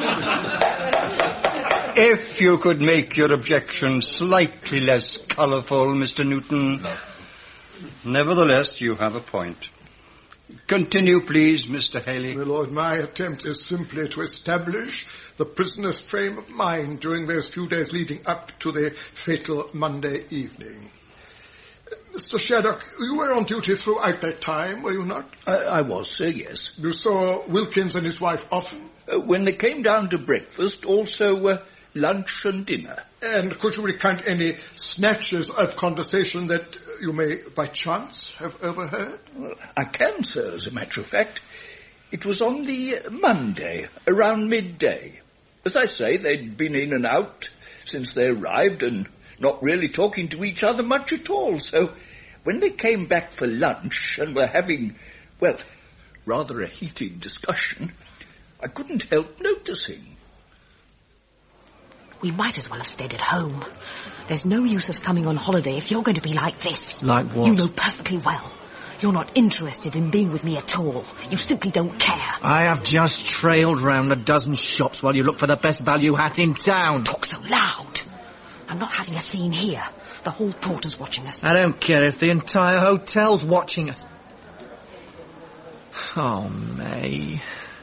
If you could make your objection slightly less colourful, Mister Newton. No. Nevertheless, you have a point. Continue, please, Mister Haley. My lord, my attempt is simply to establish the prisoner's frame of mind during those few days leading up to the fatal Monday evening. Mister Shaddock, you were on duty throughout that time, were you not? I, I was, sir, yes. You saw Wilkins and his wife often? Uh, when they came down to breakfast, also uh, lunch and dinner. And could you recount any snatches of conversation that you may, by chance, have overheard? Well, I can, sir, as a matter of fact. It was on the Monday, around midday. As I say, they'd been in and out since they arrived, and not really talking to each other much at all. So when they came back for lunch and were having, well, rather a heated discussion, I couldn't help noticing. We might as well have stayed at home. There's no use us coming on holiday if you're going to be like this. Like what? You know perfectly well. You're not interested in being with me at all. You simply don't care. I have just trailed round a dozen shops while you look for the best value hat in town. Talk so loud. I'm not having a scene here. The hall porter's watching us. I don't care if the entire hotel's watching us. Oh, May.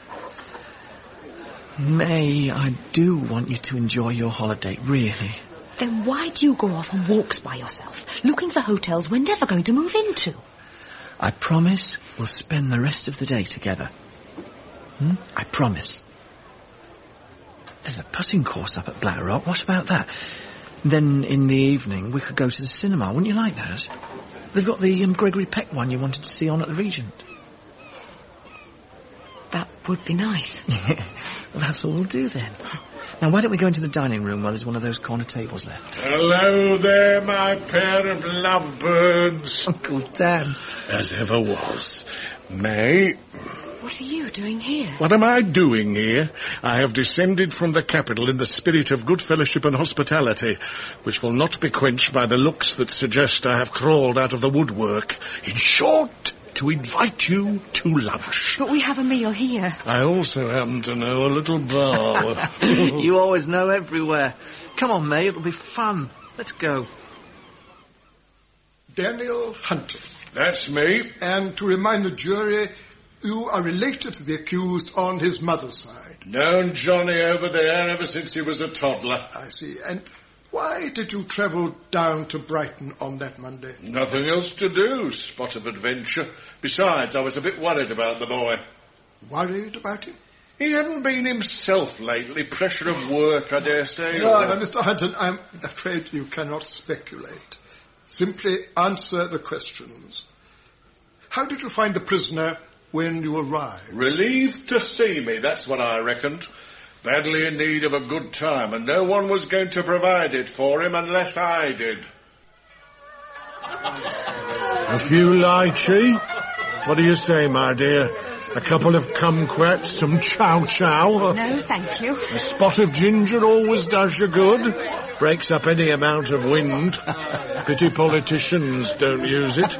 May, I do want you to enjoy your holiday, really. Then why do you go off on walks by yourself, looking for hotels we're never going to move into? I promise we'll spend the rest of the day together. Hmm? I promise. There's a putting course up at Black Rock. What about that? Then in the evening we could go to the cinema. Wouldn't you like that? They've got the um, Gregory Peck one you wanted to see on at the Regent. That would be nice. Well, that's all we'll do then. Now, why don't we go into the dining room where there's one of those corner tables left? Hello there, my pair of lovebirds. Uncle Dan. As ever was. May. What What are you doing here? What am I doing here? I have descended from the capital in the spirit of good fellowship and hospitality, which will not be quenched by the looks that suggest I have crawled out of the woodwork. In short, to invite you to lunch. But we have a meal here. I also happen to know a little bar. You always know everywhere. Come on, May, it'll be fun. Let's go. Daniel Hunter. That's me. And to remind the jury, you are related to the accused on his mother's side. Known Johnny over there ever since he was a toddler. I see. And why did you travel down to Brighton on that Monday? Nothing else to do. Spot of adventure. Besides, I was a bit worried about the boy. Worried about him? He hadn't been himself lately. Pressure of work, I dare say. No, no, Mister Hunter, I'm afraid you cannot speculate. Simply answer the questions. How did you find the prisoner when you arrived? Relieved to see me, that's what I reckoned. Badly in need of a good time, and no one was going to provide it for him unless I did. A few lychee? What do you say, my dear? A couple of kumquats, some chow-chow? No, thank you. A spot of ginger always does you good. Breaks up any amount of wind. Pity politicians don't use it.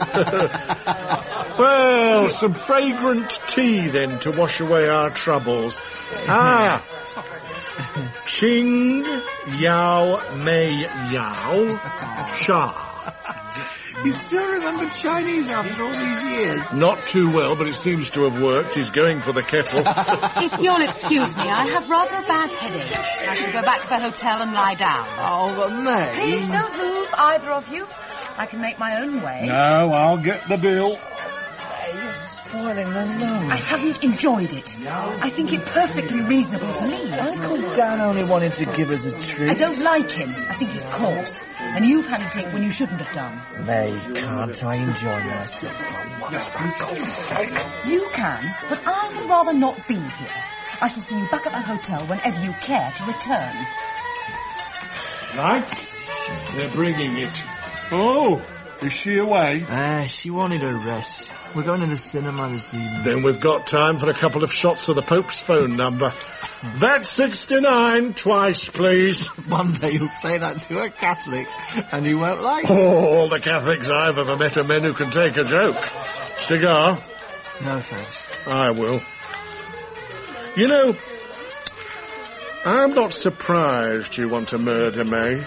Well, some fragrant tea, then, to wash away our troubles. Ah! Ching Yao Mei Yao Cha. You still remember Chinese after all these years? Not too well, but it seems to have worked. He's going for the kettle. If you'll excuse me, I have rather a bad headache. I shall go back to the hotel and lie down. Oh, but May... Please don't move, either of you. I can make my own way. No, I'll get the bill. You're spoiling the lunch. I haven't enjoyed it. I think it perfectly reasonable to me. Uncle Dan only wanted to give us a treat. I don't like him. I think he's coarse. And you've had a drink when you shouldn't have done. May, can't I enjoy myself for once, for God's sake? You can, but I would rather not be here. I shall see you back at that hotel whenever you care to return. Right? They're bringing it. Oh, is she away? Ah, uh, she wanted a rest. We're going to the cinema this evening. Then we've got time for a couple of shots of the Pope's phone number. That's sixty-nine, twice, please. One day you'll say that to a Catholic, and he won't like it. Oh, all the Catholics I've ever met are men who can take a joke. Cigar? No, thanks. I will. You know, I'm not surprised you want to murder May.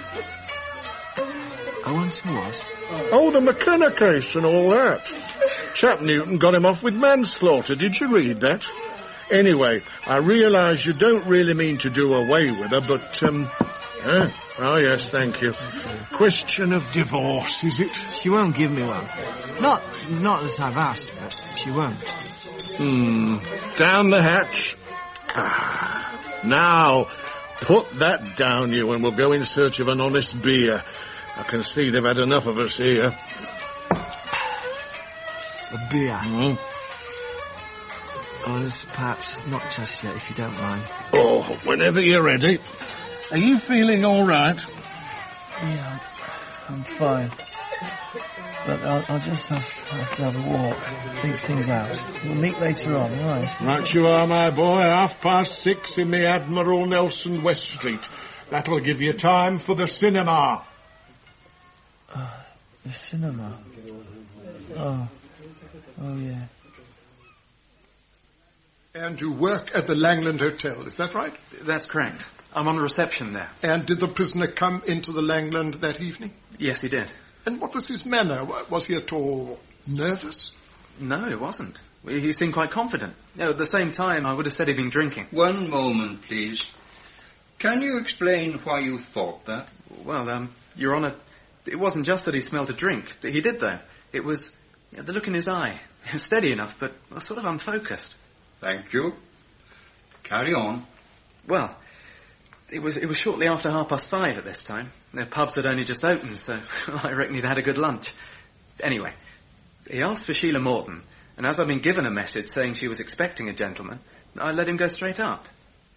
I want to what? Oh, the McKenna case and all that. Chap Newton got him off with manslaughter. Did you read that? Anyway, I realise you don't really mean to do away with her, but, um... Eh? Oh, yes, thank you. Question of divorce, is it? She won't give me one. Not, not that I've asked, but she won't. Hmm. Down the hatch. Ah. Now, put that down you and we'll go in search of an honest beer. I can see they've had enough of us here. A beer? Mm. Oh, this, perhaps not just yet, if you don't mind. Oh, whenever you're ready. Are you feeling all right? Yeah, I'm, I'm fine. But I'll, I'll just have to, have to have a walk, think things out. We'll meet later on, all right? Right you are, my boy. Half past six in the Admiral Nelson West Street. That'll give you time for the cinema. Uh, the cinema? Oh, oh yeah. And you work at the Langland Hotel, is that right? That's correct. I'm on the reception there. And did the prisoner come into the Langland that evening? Yes, he did. And what was his manner? Was he at all nervous? No, it wasn't. He seemed quite confident. You know, at the same time, I would have said he'd been drinking. One moment, please. Can you explain why you thought that? Well, um, Your Honour, it wasn't just that he smelled a drink. He did, though. It was you know, the look in his eye. It was steady enough, but sort of unfocused. Thank you. Carry on. Well, it was it was shortly after half past five at this time. The pubs had only just opened, so I reckon he'd had a good lunch. Anyway, he asked for Sheila Morton, and as I'd been given a message saying she was expecting a gentleman, I let him go straight up.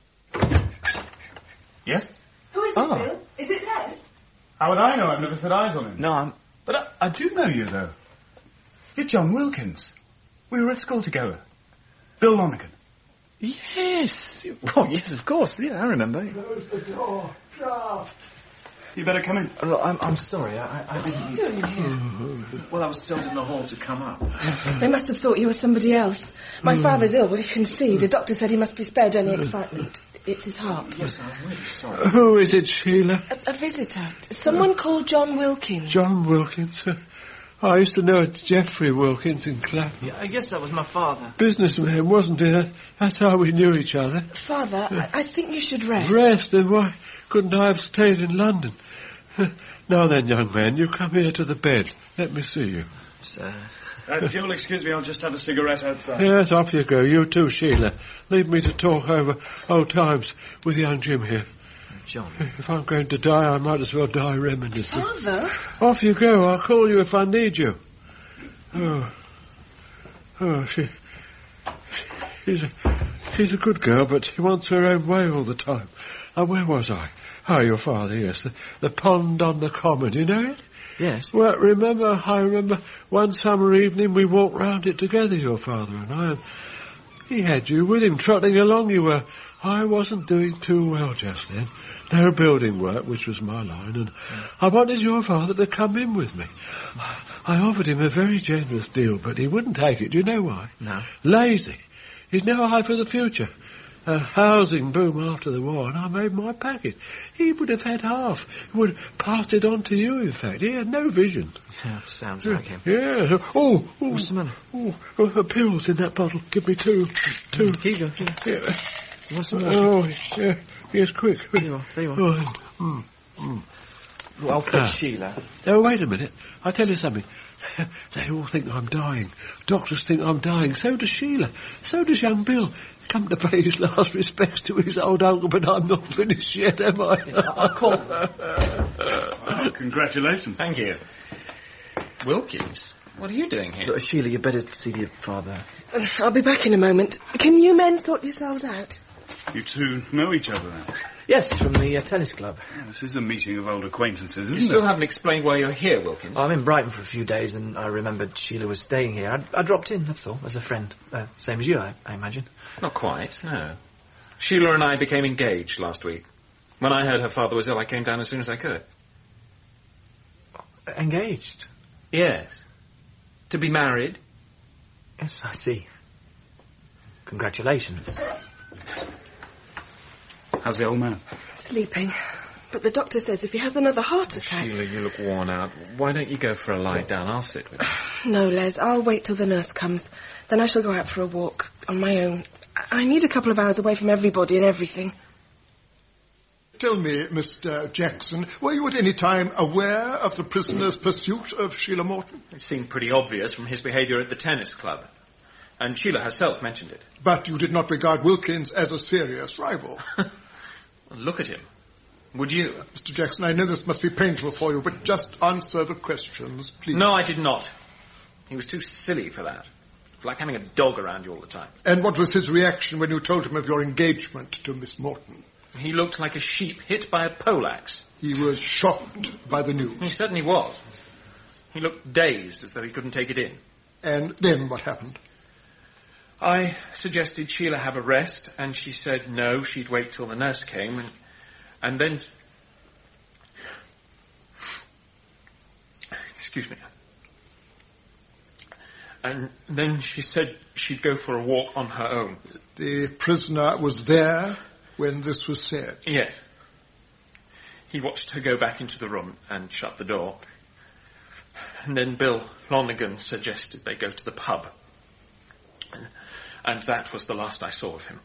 Yes? Who is Oh. it, Bill? Is it Les? How would I know? I've never set eyes on him. No, I'm... But I, I do know you, though. You're John Wilkins. We were at school together. Bill Lonergan. Yes. Oh, yes, of course. Yeah, I remember. Close the door. Draft. You better come in. Oh, look, I'm, I'm sorry. I, I didn't... What are you doing here? Well, I was told in the hall to come up. They must have thought you were somebody else. My father's ill, but you can see. The doctor said he must be spared any excitement. It's his heart. Yes, I'm really sorry. Who is it, Sheila? A, a visitor. Someone called John Wilkins. John Wilkins. Uh, I used to know a Geoffrey Wilkins in Clapham. Yeah, I guess that was my father. Businessman, wasn't he? That's how we knew each other. Father, I, I think you should rest. Rest? Then why couldn't I have stayed in London? Now then, young man, you come here to the bed. Let me see you. Sir. Uh, if you'll excuse me, I'll just have a cigarette outside. Yes, off you go. You too, Sheila. Leave me to talk over old times with young Jim here. John. If I'm going to die, I might as well die reminiscing. Father? Off you go. I'll call you if I need you. Oh. Oh, she... She's a, she's a good girl, but she wants her own way all the time. Oh, where was I? Oh, your father, yes. The, the pond on the common, you know it? Yes. Well, remember, I remember one summer evening we walked round it together, your father and I, and he had you with him trotting along you were. I wasn't doing too well just then. No building work, which was my line, and I wanted your father to come in with me. I offered him a very generous deal, but he wouldn't take it. Do you know why? No. Lazy. He'd no eye for the future. A housing boom after the war, and I made my packet. He would have had half. He would have passed it on to you, in fact. He had no vision. Yeah, sounds like him. Yeah. Oh, oh, what's the matter? Oh, oh, pills in that bottle. Give me two. Two. Here you go. Here you go. Yeah. What's the matter? Oh, yeah. Yes, quick. There you are. There you are. Oh, mm, mm. Well, I'll fetch Ah. Sheila. Oh, wait a minute. I'll tell you something. They all think I'm dying. Doctors think I'm dying. So does Sheila. So does young Bill. Come to pay his last respects to his old uncle, but I'm not finished yet, am I? I'll call. Oh, congratulations. Thank you. Wilkins, what are you doing here? Look, Sheila, you better see your father. I'll be back in a moment. Can you men sort yourselves out? You two know each other then? Yes, from the uh, tennis club. Yeah, this is a meeting of old acquaintances, isn't You still it? haven't explained why you're here, Wilkins. I'm in Brighton for a few days, and I remembered Sheila was staying here. I, I dropped in, that's all, as a friend. Uh, same as you, I, I imagine. Not quite, no. Sheila and I became engaged last week. When I heard her father was ill, I came down as soon as I could. Engaged? Yes. To be married. Yes, I see. Congratulations. How's the old man? Sleeping. But the doctor says if he has another heart attack... Sheila, you look worn out. Why don't you go for a lie down? I'll sit with you. No, Les, I'll wait till the nurse comes. Then I shall go out for a walk on my own. I need a couple of hours away from everybody and everything. Tell me, Mister Jackson, were you at any time aware of the prisoner's pursuit of Sheila Morton? It seemed pretty obvious from his behaviour at the tennis club. And Sheila herself mentioned it. But you did not regard Wilkins as a serious rival. Look at him. Would you? Mister Jackson, I know this must be painful for you, but just answer the questions, please. No, I did not. He was too silly for that. It's like having a dog around you all the time. And what was his reaction when you told him of your engagement to Miss Morton? He looked like a sheep hit by a poleaxe. He was shocked by the news. He certainly was. He looked dazed, as though he couldn't take it in. And then what happened? I suggested Sheila have a rest, and she said no, she'd wait till the nurse came, and, and then... Excuse me. And then she said she'd go for a walk on her own. The prisoner was there when this was said? Yes. He watched her go back into the room and shut the door. And then Bill Lonergan suggested they go to the pub. And, and that was the last I saw of him.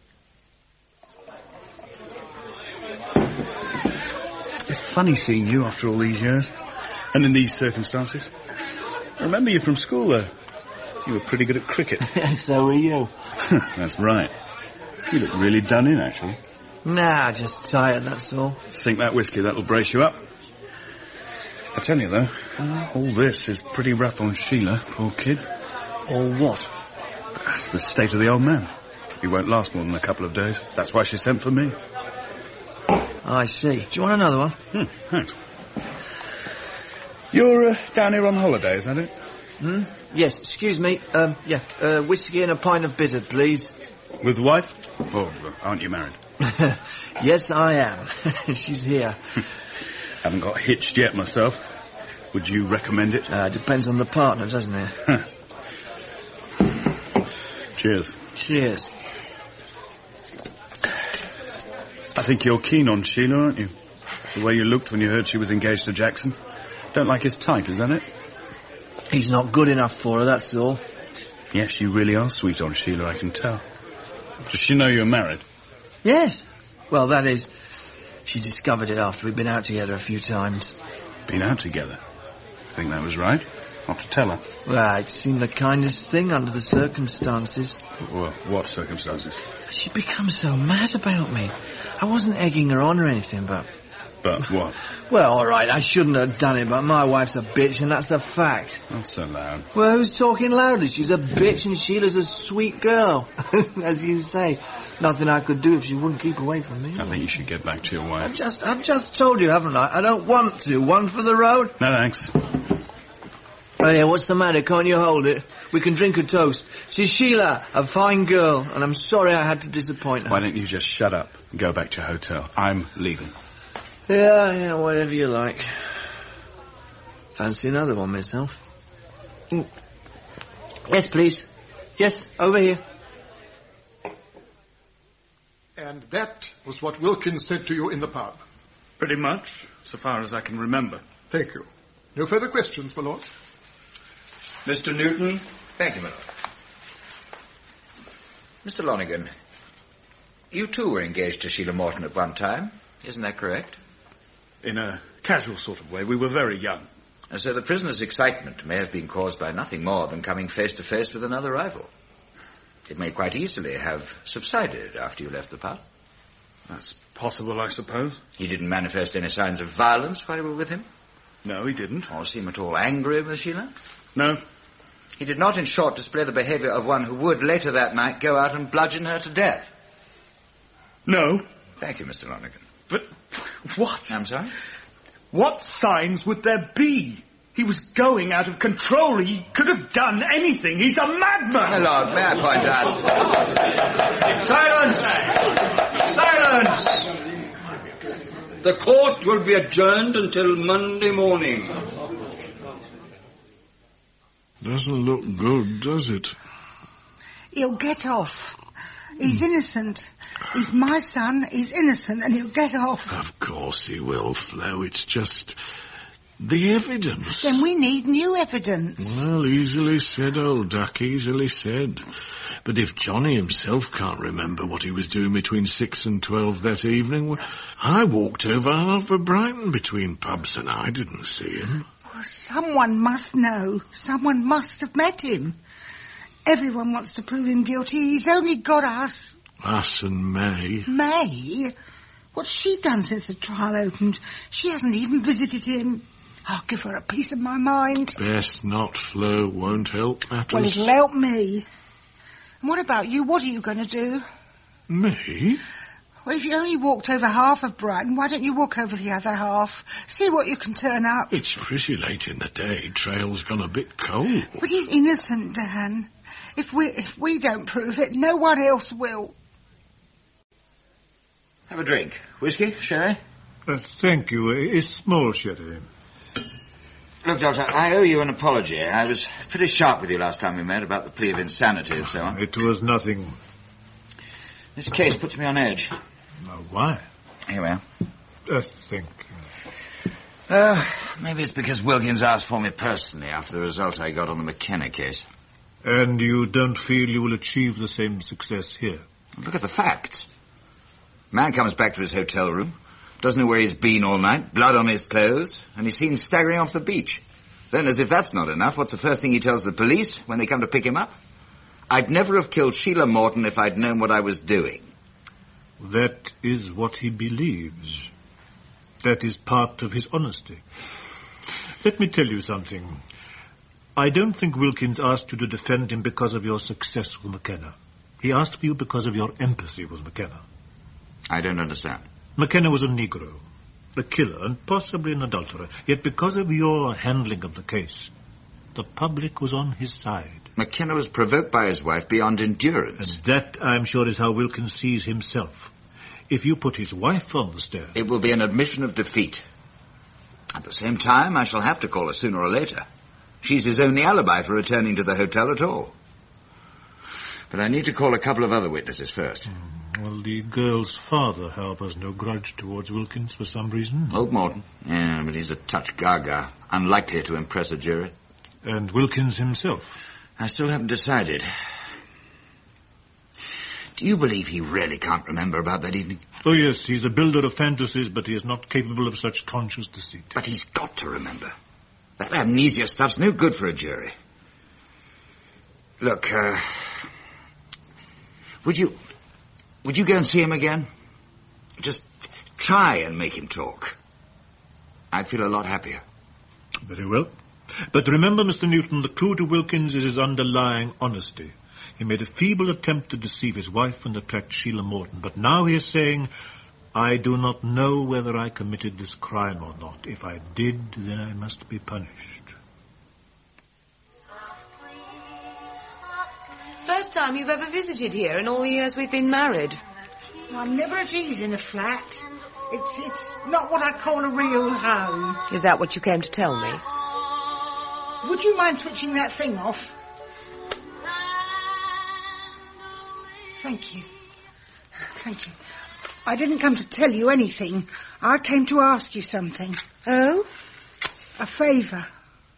It's funny seeing you after all these years. And in these circumstances. I remember you from school, though. You were pretty good at cricket. So were you. That's right. You look really done in, actually. Nah, just tired, that's all. Sink that whiskey, that'll brace you up. I tell you, though, all this is pretty rough on Sheila, poor kid. Or what? The state of the old man. He won't last more than a couple of days. That's why she sent for me. I see. Do you want another one? Hmm, thanks. You're uh, down here on holiday, is that it? Hmm? Yes, excuse me. Um, yeah, uh, whiskey and a pint of bitter, please. With wife? Or aren't you married? Yes, I am. She's here. Haven't got hitched yet myself. Would you recommend it? Uh, depends on the partner, doesn't it? Cheers. Cheers. I think you're keen on Sheila, aren't you? The way you looked when you heard she was engaged to Jackson. Don't like his type, is that it? He's not good enough for her, that's all. Yes, you really are sweet on Sheila, I can tell. Does she know you're married? Yes. Well, that is, she discovered it after we'd been out together a few times. Been out together? I think that was right. Not to tell her. Well, it seemed the kindest thing under the circumstances. Well, what circumstances? She'd become so mad about me. I wasn't egging her on or anything, but... But what? Well, all right, I shouldn't have done it, but my wife's a bitch, and that's a fact. Not so loud. Well, who's talking loudly? She's a bitch, and Sheila's a sweet girl. As you say, nothing I could do if she wouldn't keep away from me. I think you should get back to your wife. I've just, I've just told you, haven't I? I don't want to. One for the road? No, thanks. Oh, yeah, what's the matter? Can't you hold it? We can drink a toast. She's Sheila, a fine girl, and I'm sorry I had to disappoint her. Why don't you just shut up and go back to your hotel? I'm leaving. Yeah, yeah, whatever you like. Fancy another one myself. Mm. Yes, please. Yes, over here. And that was what Wilkins said to you in the pub? Pretty much, so far as I can remember. Thank you. No further questions, my lord? Mister Newton? Thank you, my lord. Mister Lonergan, you too were engaged to Sheila Morton at one time. Isn't that correct? In a casual sort of way. We were very young. And so the prisoner's excitement may have been caused by nothing more than coming face to face with another rival. It may quite easily have subsided after you left the pub. That's possible, I suppose. He didn't manifest any signs of violence while you were with him? No, he didn't. Or seem at all angry with Sheila? No. He did not, in short, display the behaviour of one who would, later that night, go out and bludgeon her to death? No. Thank you, Mister Lonergan. But what? I'm sorry? What signs would there be? He was going out of control. He could have done anything. He's a madman. My lord, may I point out... Silence! Silence! The court will be adjourned until Monday morning. Doesn't look good, does it? He'll get off. He's innocent. He's my son, he's innocent, and he'll get off. Of course he will, Flo. It's just the evidence. Then we need new evidence. Well, easily said, old duck, easily said. But if Johnny himself can't remember what he was doing between six and twelve that evening, well, I walked over half of Brighton between pubs and I didn't see him. Well, someone must know. Someone must have met him. Everyone wants to prove him guilty. He's only got us. Us and May. May? What's she done since the trial opened? She hasn't even visited him. I'll give her a piece of my mind. Best not, Flo. Won't help matters. Well, it'll help me. And what about you? What are you going to do? Me? Well, if you only walked over half of Brighton, why don't you walk over the other half? See what you can turn up. It's pretty late in the day. Trail's gone a bit cold. But he's innocent, Dan. If we if we don't prove it, no one else will. Have a drink. Whiskey? Sherry? Uh, thank you. A, a small sherry. Look, Doctor, I owe you an apology. I was pretty sharp with you last time we met about the plea of insanity and so on. It was nothing. This case puts me on edge. Uh, why? Here we are. Uh, thank you. Uh, maybe it's because Wilkins asked for me personally after the result I got on the McKenna case. And you don't feel you will achieve the same success here? Look at the facts. Man comes back to his hotel room, doesn't know where he's been all night, blood on his clothes, and he's seen staggering off the beach. Then, as if that's not enough, what's the first thing he tells the police when they come to pick him up? I'd never have killed Sheila Morton if I'd known what I was doing. That is what he believes. That is part of his honesty. Let me tell you something. I don't think Wilkins asked you to defend him because of your success with McKenna. He asked for you because of your empathy with McKenna. I don't understand. McKenna was a Negro, a killer, and possibly an adulterer. Yet because of your handling of the case, the public was on his side. McKenna was provoked by his wife beyond endurance. And that, I'm sure, is how Wilkins sees himself. If you put his wife on the stand... It will be an admission of defeat. At the same time, I shall have to call her sooner or later. She's his only alibi for returning to the hotel at all. But I need to call a couple of other witnesses first. Mm, well, the girl's father harbours no grudge towards Wilkins for some reason. Old Morton. Yeah, but he's a touch gaga. Unlikely to impress a jury. And Wilkins himself? I still haven't decided. Do you believe he really can't remember about that evening? Oh, yes, he's a builder of fantasies, but he is not capable of such conscious deceit. But he's got to remember. That amnesia stuff's no good for a jury. Look, uh... Would you... Would you go and see him again? Just try and make him talk. I'd feel a lot happier. Very well. But remember, Mister Newton, the clue to Wilkins is his underlying honesty. He made a feeble attempt to deceive his wife and attract Sheila Morton, but now he is saying, I do not know whether I committed this crime or not. If I did, then I must be punished. First time you've ever visited here in all the years we've been married. I'm never at ease in a flat. It's, it's not what I call a real home. Is that what you came to tell me? Would you mind switching that thing off? Thank you. Thank you. I didn't come to tell you anything. I came to ask you something. Oh? A favour.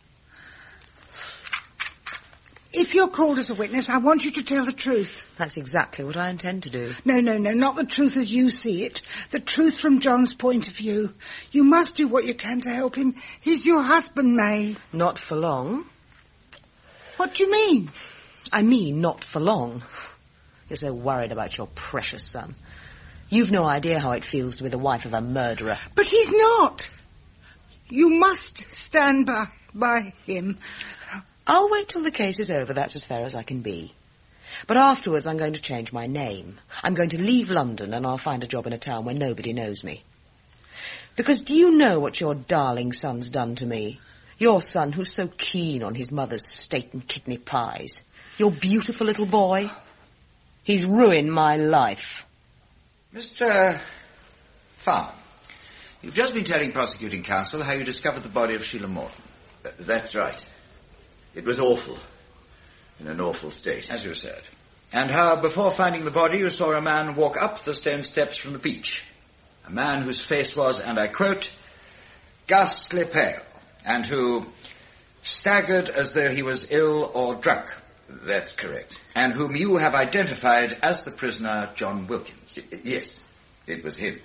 If you're called as a witness, I want you to tell the truth. That's exactly what I intend to do. No, no, no, not the truth as you see it. The truth from John's point of view. You must do what you can to help him. He's your husband, May. Not for long. What do you mean? I mean not for long. You're so worried about your precious son. You've no idea how it feels to be the wife of a murderer. But he's not. You must stand by, by him. I'll wait till the case is over, that's as fair as I can be. But afterwards I'm going to change my name. I'm going to leave London and I'll find a job in a town where nobody knows me. Because do you know what your darling son's done to me? Your son who's so keen on his mother's steak and kidney pies. Your beautiful little boy. He's ruined my life. Mister Farm, you've just been telling prosecuting counsel how you discovered the body of Sheila Morton. Uh, that's right. It was awful. In an awful state. As you said. And how, before finding the body, you saw a man walk up the stone steps from the beach. A man whose face was, and I quote, ghastly pale, and who staggered as though he was ill or drunk. That's correct. And whom you have identified as the prisoner, John Wilkins. I- yes, it was him.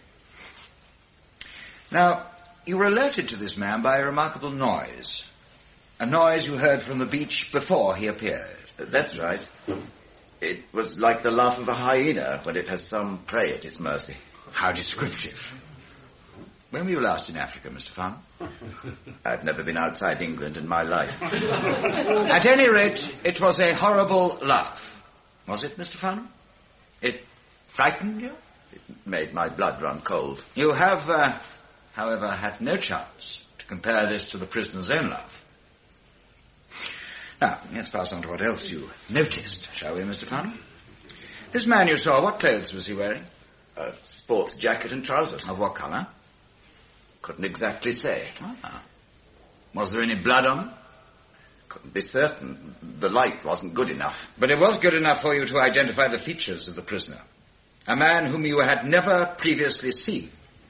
Now, you were alerted to this man by a remarkable noise. A noise you heard from the beach before he appeared. That's right. It was like the laugh of a hyena when it has some prey at its mercy. How descriptive. When were you last in Africa, Mister Farnham? I've never been outside England in my life. At any rate, it was a horrible laugh. Was it, Mister Farnham? It frightened you? It made my blood run cold. You have, uh, however, had no chance to compare this to the prisoner's own laugh. Now, let's pass on to what else you noticed, shall we, Mister Farnham? This man you saw, what clothes was he wearing? A sports jacket and trousers. Of what colour? Couldn't exactly say. Ah. Was there any blood on him? Couldn't be certain. The light wasn't good enough. But it was good enough for you to identify the features of the prisoner. A man whom you had never previously seen.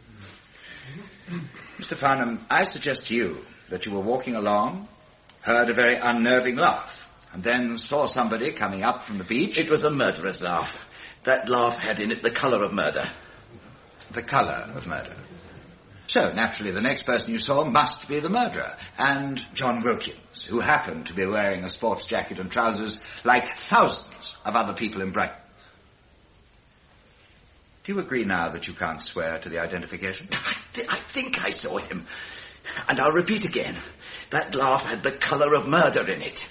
Mister Farnham, I suggest to you that you were walking along, heard a very unnerving laugh, and then saw somebody coming up from the beach. It was a murderous laugh. That laugh had in it the colour of murder. The colour of murder. So, naturally, the next person you saw must be the murderer, and John Wilkins, who happened to be wearing a sports jacket and trousers like thousands of other people in Brighton. Do you agree now that you can't swear to the identification? I, th- I think I saw him. And I'll repeat again. That laugh had the colour of murder in it.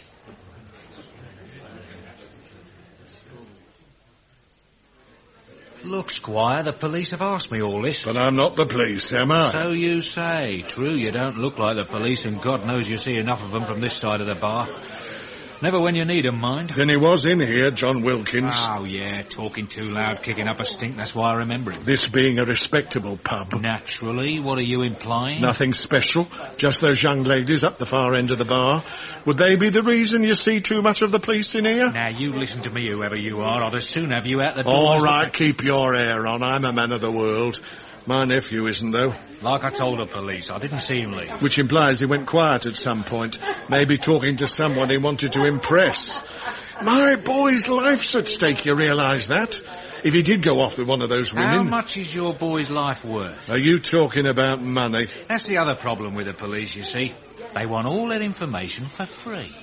Look, Squire, the police have asked me all this. But I'm not the police, am I? So you say. True, you don't look like the police, and God knows you see enough of them from this side of the bar. Never when you need 'em, mind. Then he was in here, John Wilkins. Oh, yeah, talking too loud, kicking up a stink, that's why I remember him. This being a respectable pub. Naturally, what are you implying? Nothing special, just those young ladies up the far end of the bar. Would they be the reason you see too much of the police in here? Now, you listen to me, whoever you are. I'd as soon have you out the door. All right, keep your air on. I'm a man of the world. My nephew isn't, though. Like I told the police, I didn't see him leave. Which implies he went quiet at some point, maybe talking to someone he wanted to impress. My boy's life's at stake, you realise that? If he did go off with one of those women... How much is your boy's life worth? Are you talking about money? That's the other problem with the police, you see. They want all that information for free.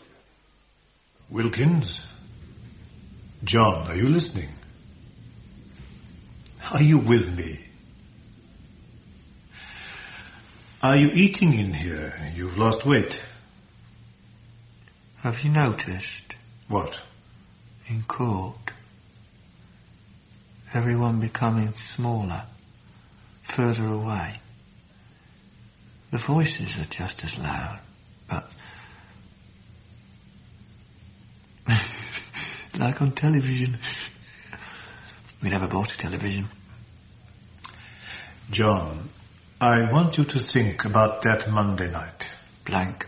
Wilkins? John, are you listening? Are you with me? Are you eating in here? You've lost weight. Have you noticed? What? In court. Everyone becoming smaller, further away. The voices are just as loud, but... like on television. We never bought a television. John, I want you to think about that Monday night. Blank.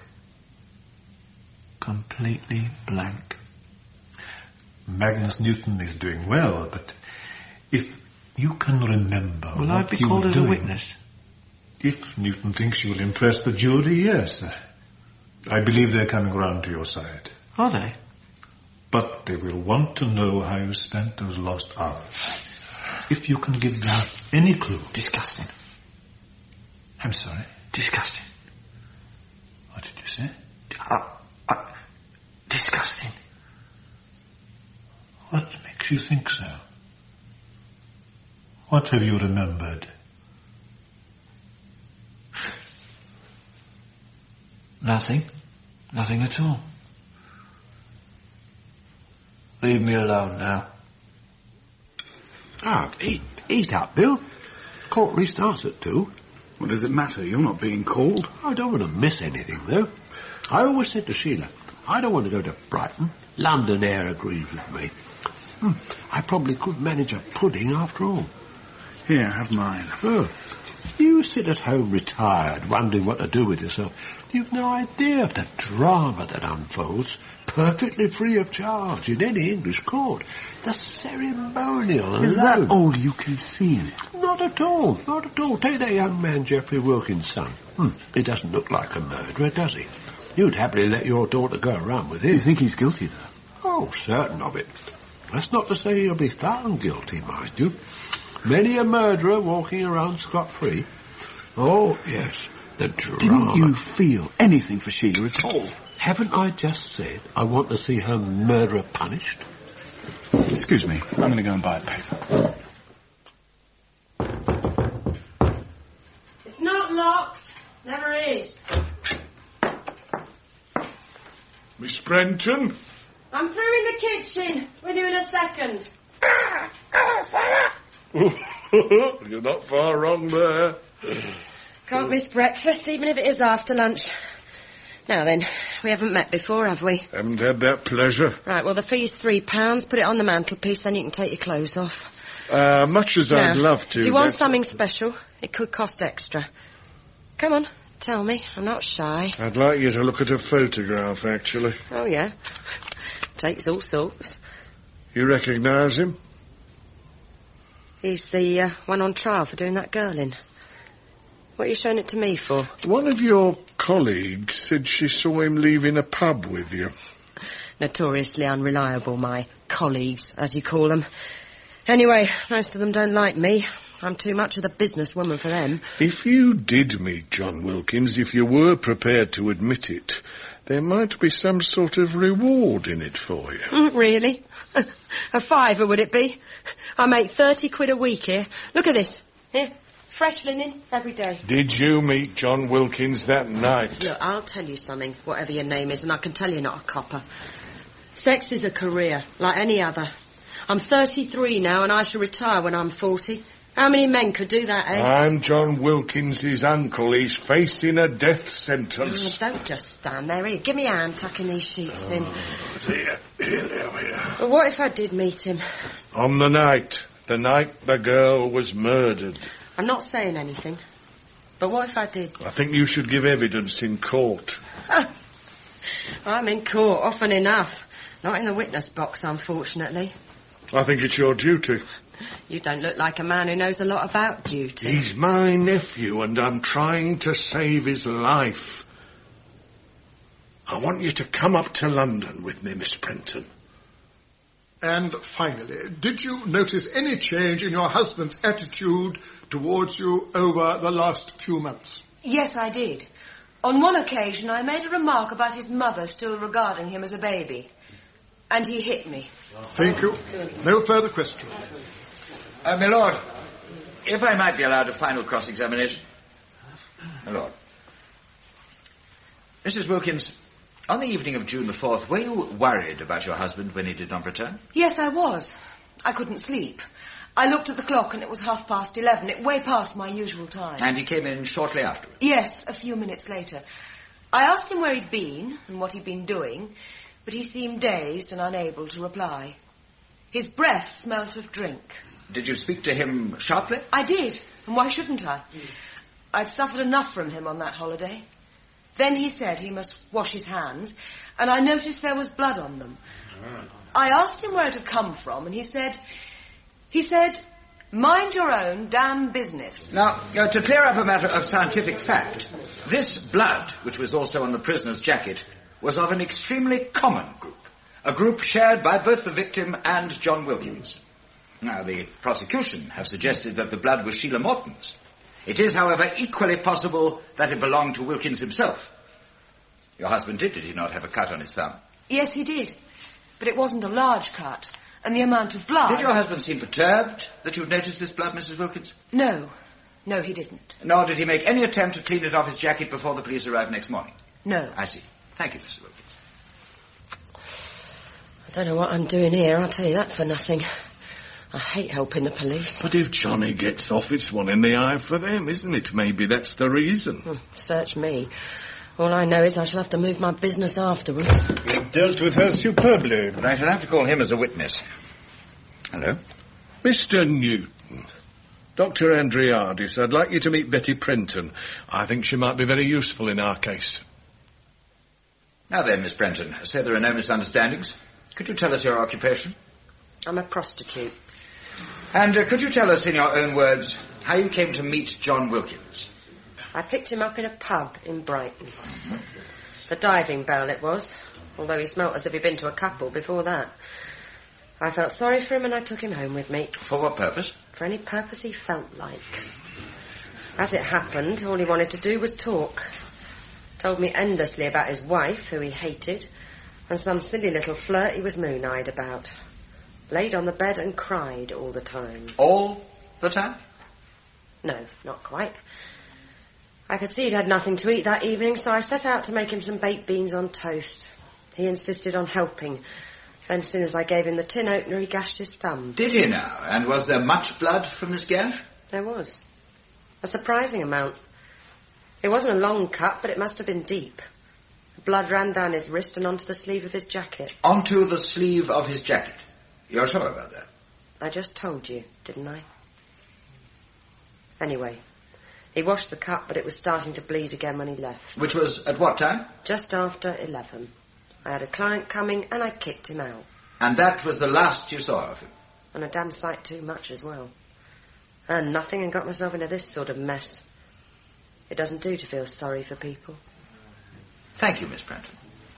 Completely blank. Magnus Newton is doing well, but if you can remember Will what I be you called were as a doing, witness? If Newton thinks you'll impress the jury, yes. I believe they're coming round to your side. Are they? But they will want to know how you spent those lost hours. If you can give them any clue. Disgusting. I'm sorry? Disgusting. What did you say? Uh, uh, disgusting. What makes you think so? What have you remembered? Nothing. Nothing at all. Leave me alone now. Ah, eat, eat up, Bill. Court restarts at two. What does it matter? You're not being called. I don't want to miss anything, though. I always said to Sheila, I don't want to go to Brighton. London air agrees with me. Hmm, I probably could manage a pudding after all. Here, have mine. Oh. You sit at home retired, wondering what to do with yourself. You've no idea of the drama that unfolds, perfectly free of charge in any English court. The ceremonial alone. Is that all you can see? Not at all, not at all. Take that young man, Geoffrey Wilkins' son. Hmm. He doesn't look like a murderer, does he? You'd happily let your daughter go around with him. You think he's guilty, though? Oh, certain of it. That's not to say he'll be found guilty, mind you. Many a murderer walking around scot-free. Oh, yes, the drama. Didn't you feel anything for Sheila at all? Haven't I just said I want to see her murderer punished? Excuse me, I'm going to go and buy a paper. It's not locked. Never is. Miss Brenton? I'm through in the kitchen. With you in a second. You're not far wrong there. Can't miss breakfast, even if it is after lunch. Now then, we haven't met before, have we? Haven't had that pleasure. Right, well, the fee's three pounds. Put it on the mantelpiece, then you can take your clothes off. Uh, much as now, I'd love to... if you want that's- something special, it could cost extra. Come on, tell me. I'm not shy. I'd like you to look at a photograph, actually. Oh, yeah. Takes all sorts. You recognise him? He's the uh, one on trial for doing that girl in. What are you showing it to me for? One of your colleagues said she saw him leaving a pub with you. Notoriously unreliable, my colleagues, as you call them. Anyway, most of them don't like me. I'm too much of the businesswoman for them. If you did meet John Wilkins, if you were prepared to admit it, there might be some sort of reward in it for you. Mm, really? A fiver, would it be? I make thirty quid a week here. Look at this. Here, fresh linen every day. Did you meet John Wilkins that night? Look, I'll tell you something, whatever your name is, and I can tell you're not a copper. Sex is a career, like any other. I'm thirty-three now and I shall retire when I'm forty. How many men could do that, eh? I'm John Wilkins's uncle. He's facing a death sentence. Oh, don't just stand there. Here, give me a hand tucking these sheets in. Dear, here, there we are. Well, what if I did meet him? On the night, the night the girl was murdered. I'm not saying anything. But what if I did? I think you should give evidence in court. I'm in court often enough. Not in the witness box, unfortunately. I think it's your duty. You don't look like a man who knows a lot about duty. He's my nephew, and I'm trying to save his life. I want you to come up to London with me, Miss Prenton. And finally, did you notice any change in your husband's attitude towards you over the last few months? Yes, I did. On one occasion, I made a remark about his mother still regarding him as a baby. And he hit me. Thank you. No further questions. Uh, my lord, if I might be allowed a final cross-examination. My lord. Missus Wilkins, on the evening of June the fourth, were you worried about your husband when he did not return? Yes, I was. I couldn't sleep. I looked at the clock and it was half past eleven. It way past my usual time. And he came in shortly afterwards? Yes, a few minutes later. I asked him where he'd been and what he'd been doing, but he seemed dazed and unable to reply. His breath smelt of drink. Did you speak to him sharply? I did, and why shouldn't I? I'd suffered enough from him on that holiday. Then he said he must wash his hands, and I noticed there was blood on them. I asked him where it had come from, and he said... He said, mind your own damn business. Now, uh, to clear up a matter of scientific fact, this blood, which was also on the prisoner's jacket, was of an extremely common group. A group shared by both the victim and John Wilkins. Now, the prosecution have suggested that the blood was Sheila Morton's. It is, however, equally possible that it belonged to Wilkins himself. Your husband did, did he not, have a cut on his thumb? Yes, he did. But it wasn't a large cut. And the amount of blood... Did your husband seem perturbed that you'd noticed this blood, Missus Wilkins? No. No, he didn't. Nor did he make any attempt to clean it off his jacket before the police arrived next morning? No. I see. Thank you, Missus Wilkins. I don't know what I'm doing here, I'll tell you that for nothing. I hate helping the police. But if Johnny gets off, it's one in the eye for them, isn't it? Maybe that's the reason. Hmm, search me. All I know is I shall have to move my business afterwards. You've dealt with her superbly. But I shall have to call him as a witness. Hello? Mister Newton. Doctor Andriadis, I'd like you to meet Betty Prenton. I think she might be very useful in our case. Now then, Miss Prenton, say there are no misunderstandings. Could you tell us your occupation? I'm a prostitute. And uh, could you tell us, in your own words, how you came to meet John Wilkins? I picked him up in a pub in Brighton. Mm-hmm. The Diving Bell it was, although he smelt as if he'd been to a couple before that. I felt sorry for him and I took him home with me. For what purpose? For any purpose he felt like. As it happened, all he wanted to do was talk. Told me endlessly about his wife, who he hated, and some silly little flirt he was moon-eyed about. Laid on the bed and cried all the time. All the time? No, not quite. I could see he'd had nothing to eat that evening, so I set out to make him some baked beans on toast. He insisted on helping. Then, as soon as I gave him the tin opener, he gashed his thumb. Did he now? And was there much blood from this gash? There was. A surprising amount. It wasn't a long cut, but it must have been deep. The blood ran down his wrist and onto the sleeve of his jacket. Onto the sleeve of his jacket? You're sure about that? I just told you, didn't I? Anyway, he washed the cut, but it was starting to bleed again when he left. Which was at what time? Just after eleven. I had a client coming, and I kicked him out. And that was the last you saw of him? And a damn sight too much as well. Earned nothing and got myself into this sort of mess. It doesn't do to feel sorry for people. Thank you, Miss Prenton.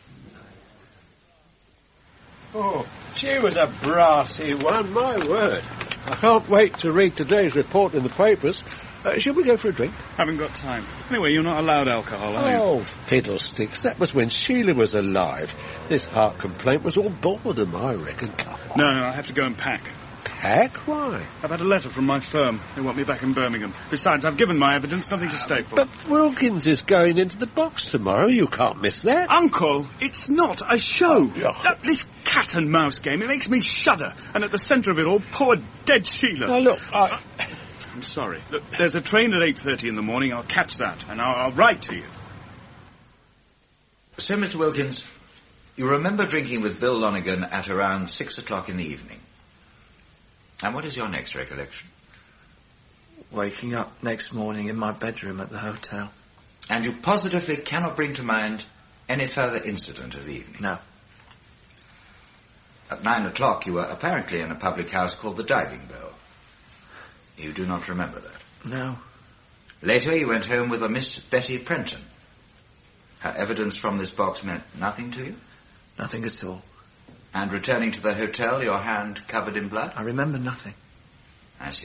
Oh, she was a brassy one, my word. I can't wait to read today's report in the papers. Uh, shall we go for a drink? Haven't got time. Anyway, you're not allowed alcohol, are you? Oh, fiddlesticks. That was when Sheila was alive. This heart complaint was all boredom, I reckon. No, no, I have to go and pack. Peck? Why? I've had a letter from my firm. They want me back in Birmingham. Besides, I've given my evidence, nothing to stay for. But Wilkins is going into the box tomorrow. You can't miss that. Uncle, it's not a show. That, this cat and mouse game, it makes me shudder. And at the centre of it all, poor dead Sheila. Now, look, I... I'm sorry. Look, there's a train at eight thirty in the morning. I'll catch that, and I'll, I'll write to you. So, Mister Wilkins, you remember drinking with Bill Lonigan at around six o'clock in the evening. And what is your next recollection? Waking up next morning in my bedroom at the hotel. And you positively cannot bring to mind any further incident of the evening? No. At nine o'clock you were apparently in a public house called the Diving Bell. You do not remember that? No. Later you went home with a Miss Betty Prenton. Her evidence from this box meant nothing to you? Nothing at all. And returning to the hotel, your hand covered in blood? I remember nothing. I see.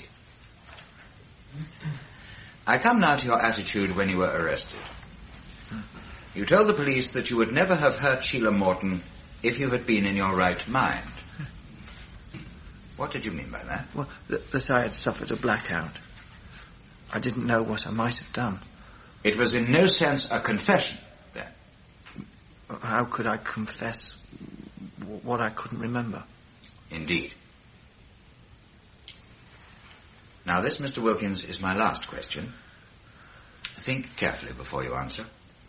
I come now to your attitude when you were arrested. You told the police that you would never have hurt Sheila Morton if you had been in your right mind. What did you mean by that? Well, th- that I had suffered a blackout. I didn't know what I might have done. It was in no sense a confession, then? How could I confess what I couldn't remember? Indeed. Now this, Mister Wilkins, is my last question. Think carefully before you answer.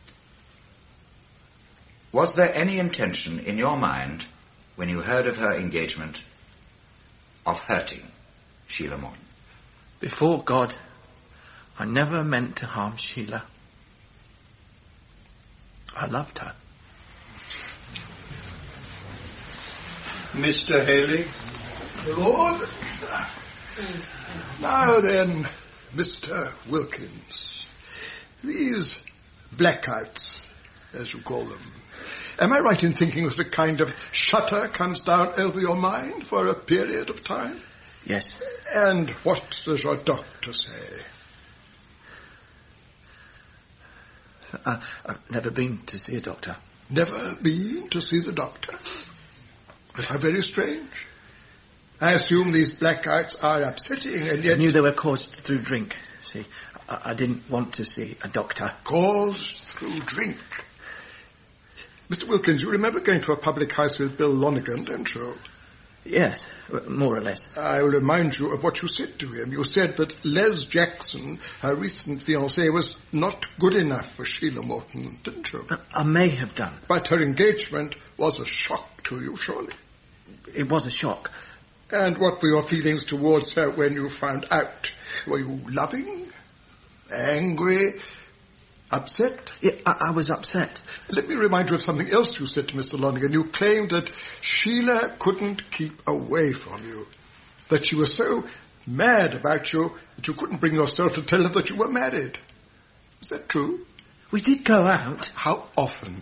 Was there any intention in your mind, when you heard of her engagement, of hurting Sheila Morton? Before God, I never meant to harm Sheila. I loved her. Mister Haley? Lord. Now then, Mister Wilkins, these blackouts, as you call them, am I right in thinking that a kind of shutter comes down over your mind for a period of time? Yes. And what does your doctor say? Uh, I've never been to see a doctor. Never been to see the doctor? How very strange. I assume these blackouts are upsetting, and yet... I knew they were caused through drink. See, I, I didn't want to see a doctor. Caused through drink? Mister Wilkins, you remember going to a public house with Bill Lonigan, don't you? Yes, more or less. I will remind you of what you said to him. You said that Les Jackson, her recent fiancée, was not good enough for Sheila Morton, didn't you? I, I may have done. But her engagement was a shock to you, surely? It was a shock. And what were your feelings towards her when you found out? Were you loving? Angry? Upset? Yeah, I, I was upset. Let me remind you of something else you said to Mister Lonigan. You claimed that Sheila couldn't keep away from you. That she was so mad about you that you couldn't bring yourself to tell her that you were married. Is that true? We did go out. How often?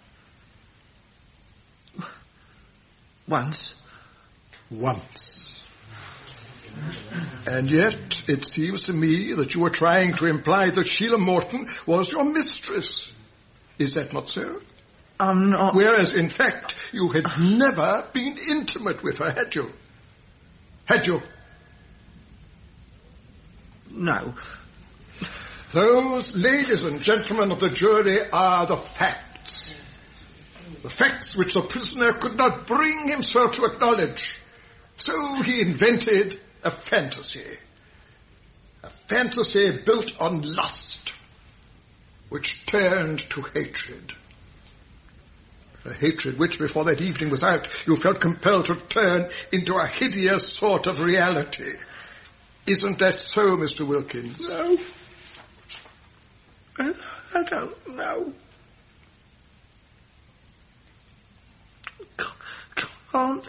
Once. Once. And yet, it seems to me that you were trying to imply that Sheila Morton was your mistress. Is that not so? I'm not... Whereas, in fact, you had never been intimate with her, had you? Had you? No. Those, ladies and gentlemen of the jury, are the facts. The facts which the prisoner could not bring himself to acknowledge. So he invented a fantasy. A fantasy built on lust, which turned to hatred. A hatred which, before that evening was out, you felt compelled to turn into a hideous sort of reality. Isn't that so, Mister Wilkins? No. I, I don't know. Can't...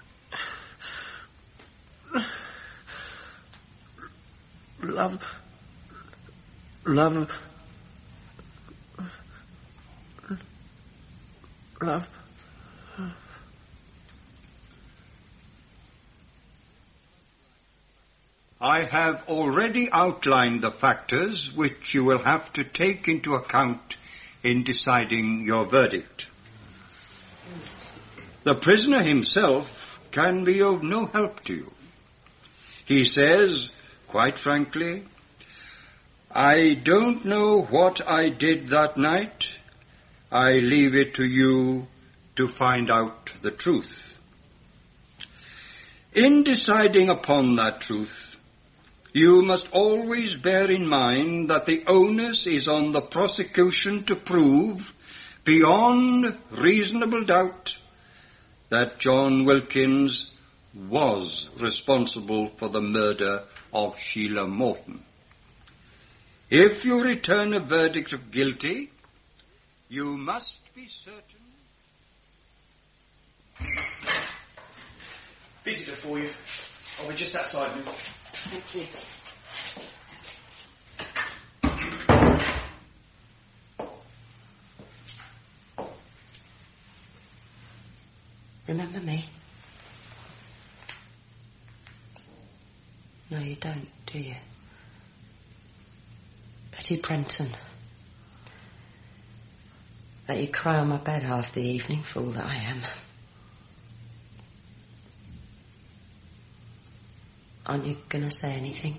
Love... Love... Love... I have already outlined the factors which you will have to take into account in deciding your verdict. The prisoner himself can be of no help to you. He says, quite frankly, I don't know what I did that night. I leave it to you to find out the truth. In deciding upon that truth, you must always bear in mind that the onus is on the prosecution to prove, beyond reasonable doubt, that John Wilkins was responsible for the murder of Sheila Morton. If you return a verdict of guilty, you must be certain... Visitor for you. I'll be just outside now. Thank you. Remember me? No, you don't, do you? Betty Prenton. Let you cry on my bed half the evening, fool that I am. Aren't you going to say anything?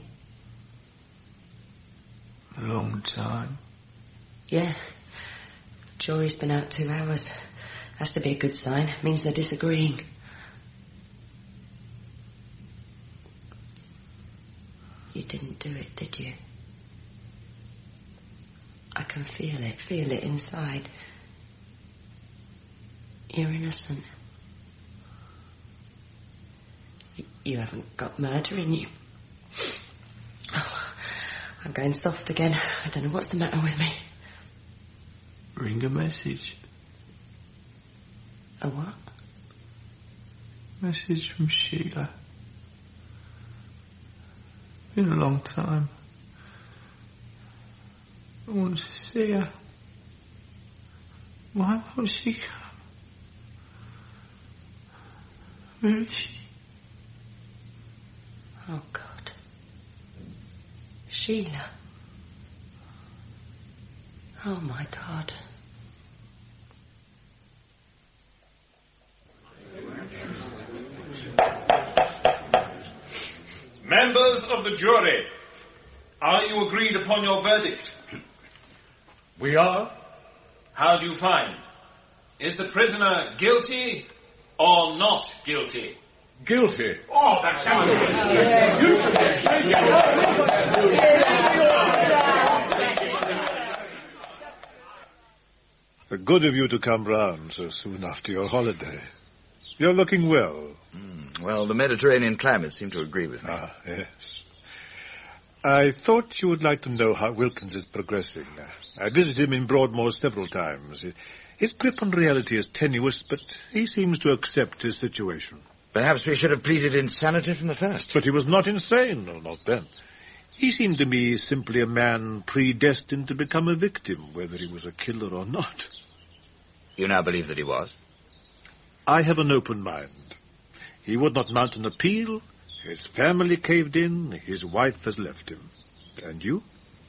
A long time. Yeah. Jury's been out two hours. Has to be a good sign. Means they're disagreeing. You didn't do it, did you? I can feel it, feel it inside. You're innocent. You, you haven't got murder in you. Oh, I'm going soft again. I don't know what's the matter with me. Bring a message. A what? Message from Sheila. Been a long time. I want to see her. Why won't she come? Where is she? Oh, God. Sheila. Oh, my God. Members of the jury, are you agreed upon your verdict? We are. How do you find? Is the prisoner guilty or not guilty? Guilty. Oh, that's Good of you to come round so soon after your holiday. You're looking well. Mm, well, the Mediterranean climate seemed to agree with me. Ah, yes. I thought you would like to know how Wilkins is progressing. I visited him in Broadmoor several times. His grip on reality is tenuous, but he seems to accept his situation. Perhaps we should have pleaded insanity from the first. But he was not insane, no, not then. He seemed to me simply a man predestined to become a victim, whether he was a killer or not. You now believe that he was? I have an open mind. He would not mount an appeal. His family caved in. His wife has left him. And you?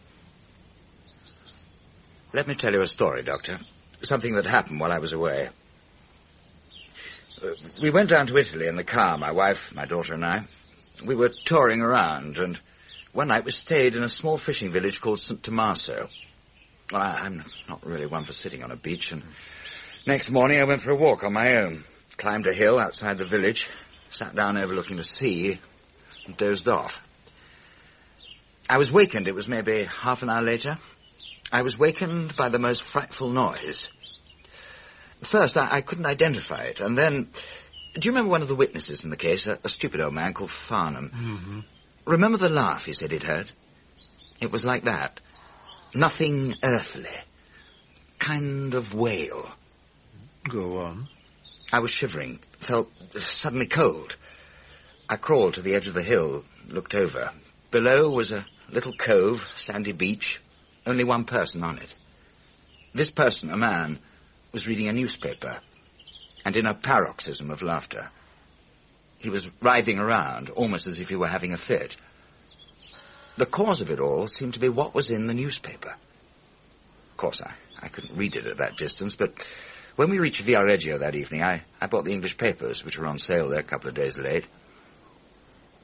Let me tell you a story, Doctor. Something that happened while I was away. Uh, we went down to Italy in the car, my wife, my daughter and I. We were touring around, and one night we stayed in a small fishing village called Saint Tommaso. Well, I, I'm not really one for sitting on a beach, and next morning I went for a walk on my own. Climbed a hill outside the village, sat down overlooking the sea, and dozed off. I was wakened, it was maybe half an hour later. I was wakened by the most frightful noise. First, I, I couldn't identify it, and then... Do you remember one of the witnesses in the case, a, a stupid old man called Farnham? Mm-hmm. Remember the laugh he said he'd heard? It was like that. Nothing earthly. Kind of wail. Go on. I was shivering, felt suddenly cold. I crawled to the edge of the hill, looked over. Below was a little cove, sandy beach, only one person on it. This person, a man, was reading a newspaper, and in a paroxysm of laughter. He was writhing around, almost as if he were having a fit. The cause of it all seemed to be what was in the newspaper. Of course, I, I couldn't read it at that distance, but when we reached Viareggio that evening, I, I bought the English papers, which were on sale there a couple of days late.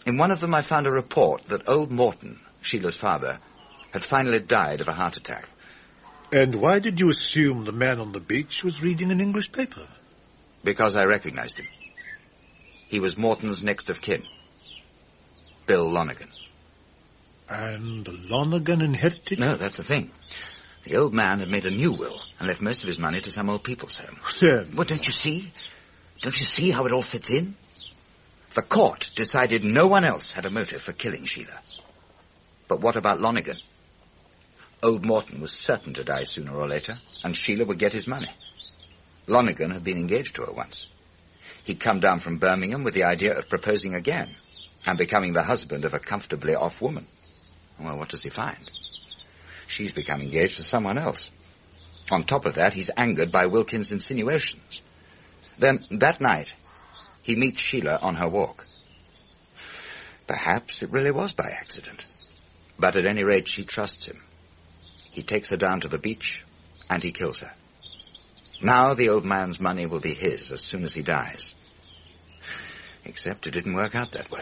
In one of them I found a report that old Morton, Sheila's father, had finally died of a heart attack. And why did you assume the man on the beach was reading an English paper? Because I recognized him. He was Morton's next of kin, Bill Lonergan. And Lonergan inherited? No, that's the thing. The old man had made a new will and left most of his money to some old people's home. Then? Well, don't you see? Don't you see how it all fits in? The court decided no one else had a motive for killing Sheila. But what about Lonergan? Old Morton was certain to die sooner or later, and Sheila would get his money. Lonergan had been engaged to her once. He'd come down from Birmingham with the idea of proposing again and becoming the husband of a comfortably off woman. Well, what does he find? She's become engaged to someone else. On top of that, he's angered by Wilkins' insinuations. Then, that night, he meets Sheila on her walk. Perhaps it really was by accident. But at any rate, she trusts him. He takes her down to the beach, and he kills her. Now the old man's money will be his as soon as he dies. Except it didn't work out that way.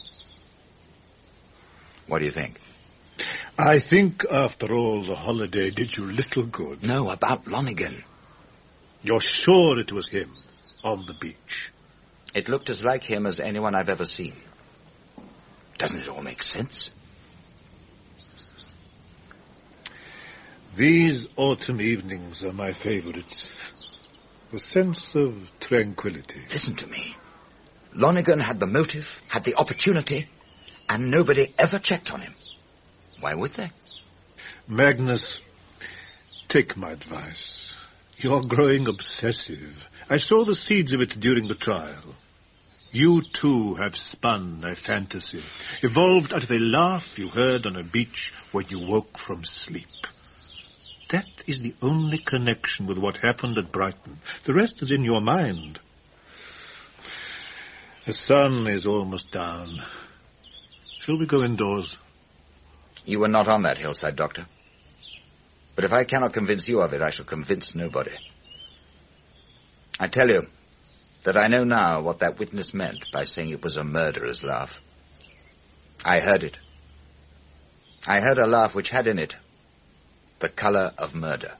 What do you think? I think, after all, the holiday did you little good. No, about Lonergan. You're sure it was him on the beach? It looked as like him as anyone I've ever seen. Doesn't it all make sense? These autumn evenings are my favorites. The sense of tranquility. Listen to me. Lonergan had the motive, had the opportunity, and nobody ever checked on him. Why would they? Magnus, take my advice. You're growing obsessive. I saw the seeds of it during the trial. You, too, have spun a fantasy, evolved out of a laugh you heard on a beach when you woke from sleep. That is the only connection with what happened at Brighton. The rest is in your mind. The sun is almost down. Shall we go indoors? You were not on that hillside, Doctor. But if I cannot convince you of it, I shall convince nobody. I tell you that I know now what that witness meant by saying it was a murderer's laugh. I heard it. I heard a laugh which had in it the color of murder.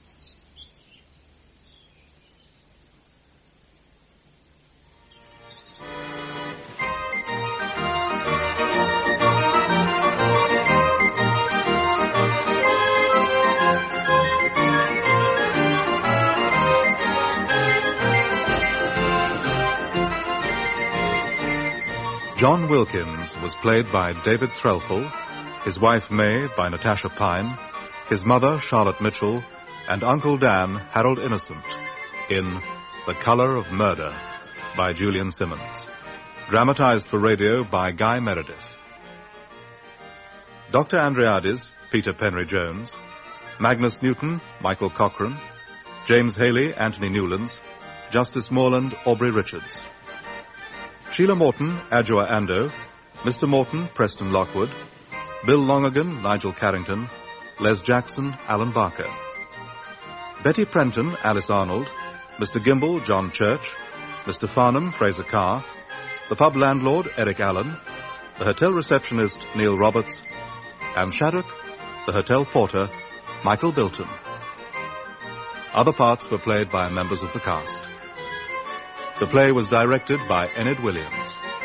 John Wilkins was played by David Threlfall, his wife May by Natasha Pine, his mother Charlotte Mitchell, and Uncle Dan Harold Innocent in The Color of Murder by Julian Simmons. Dramatized for radio by Guy Meredith. Doctor Andreades, Peter Penry Jones, Magnus Newton, Michael Cochrane, James Haley, Anthony Newlands, Justice Morland, Aubrey Richards. Sheila Morton, Adjoa Ando, Mister Morton, Preston Lockwood, Bill Lonergan, Nigel Carrington, Les Jackson, Alan Barker. Betty Prenton, Alice Arnold, Mister Gimble, John Church, Mister Farnham, Fraser Carr, the pub landlord, Eric Allen, the hotel receptionist, Neil Roberts, and Shattuck, the hotel porter, Michael Bilton. Other parts were played by members of the cast. The play was directed by Enid Williams.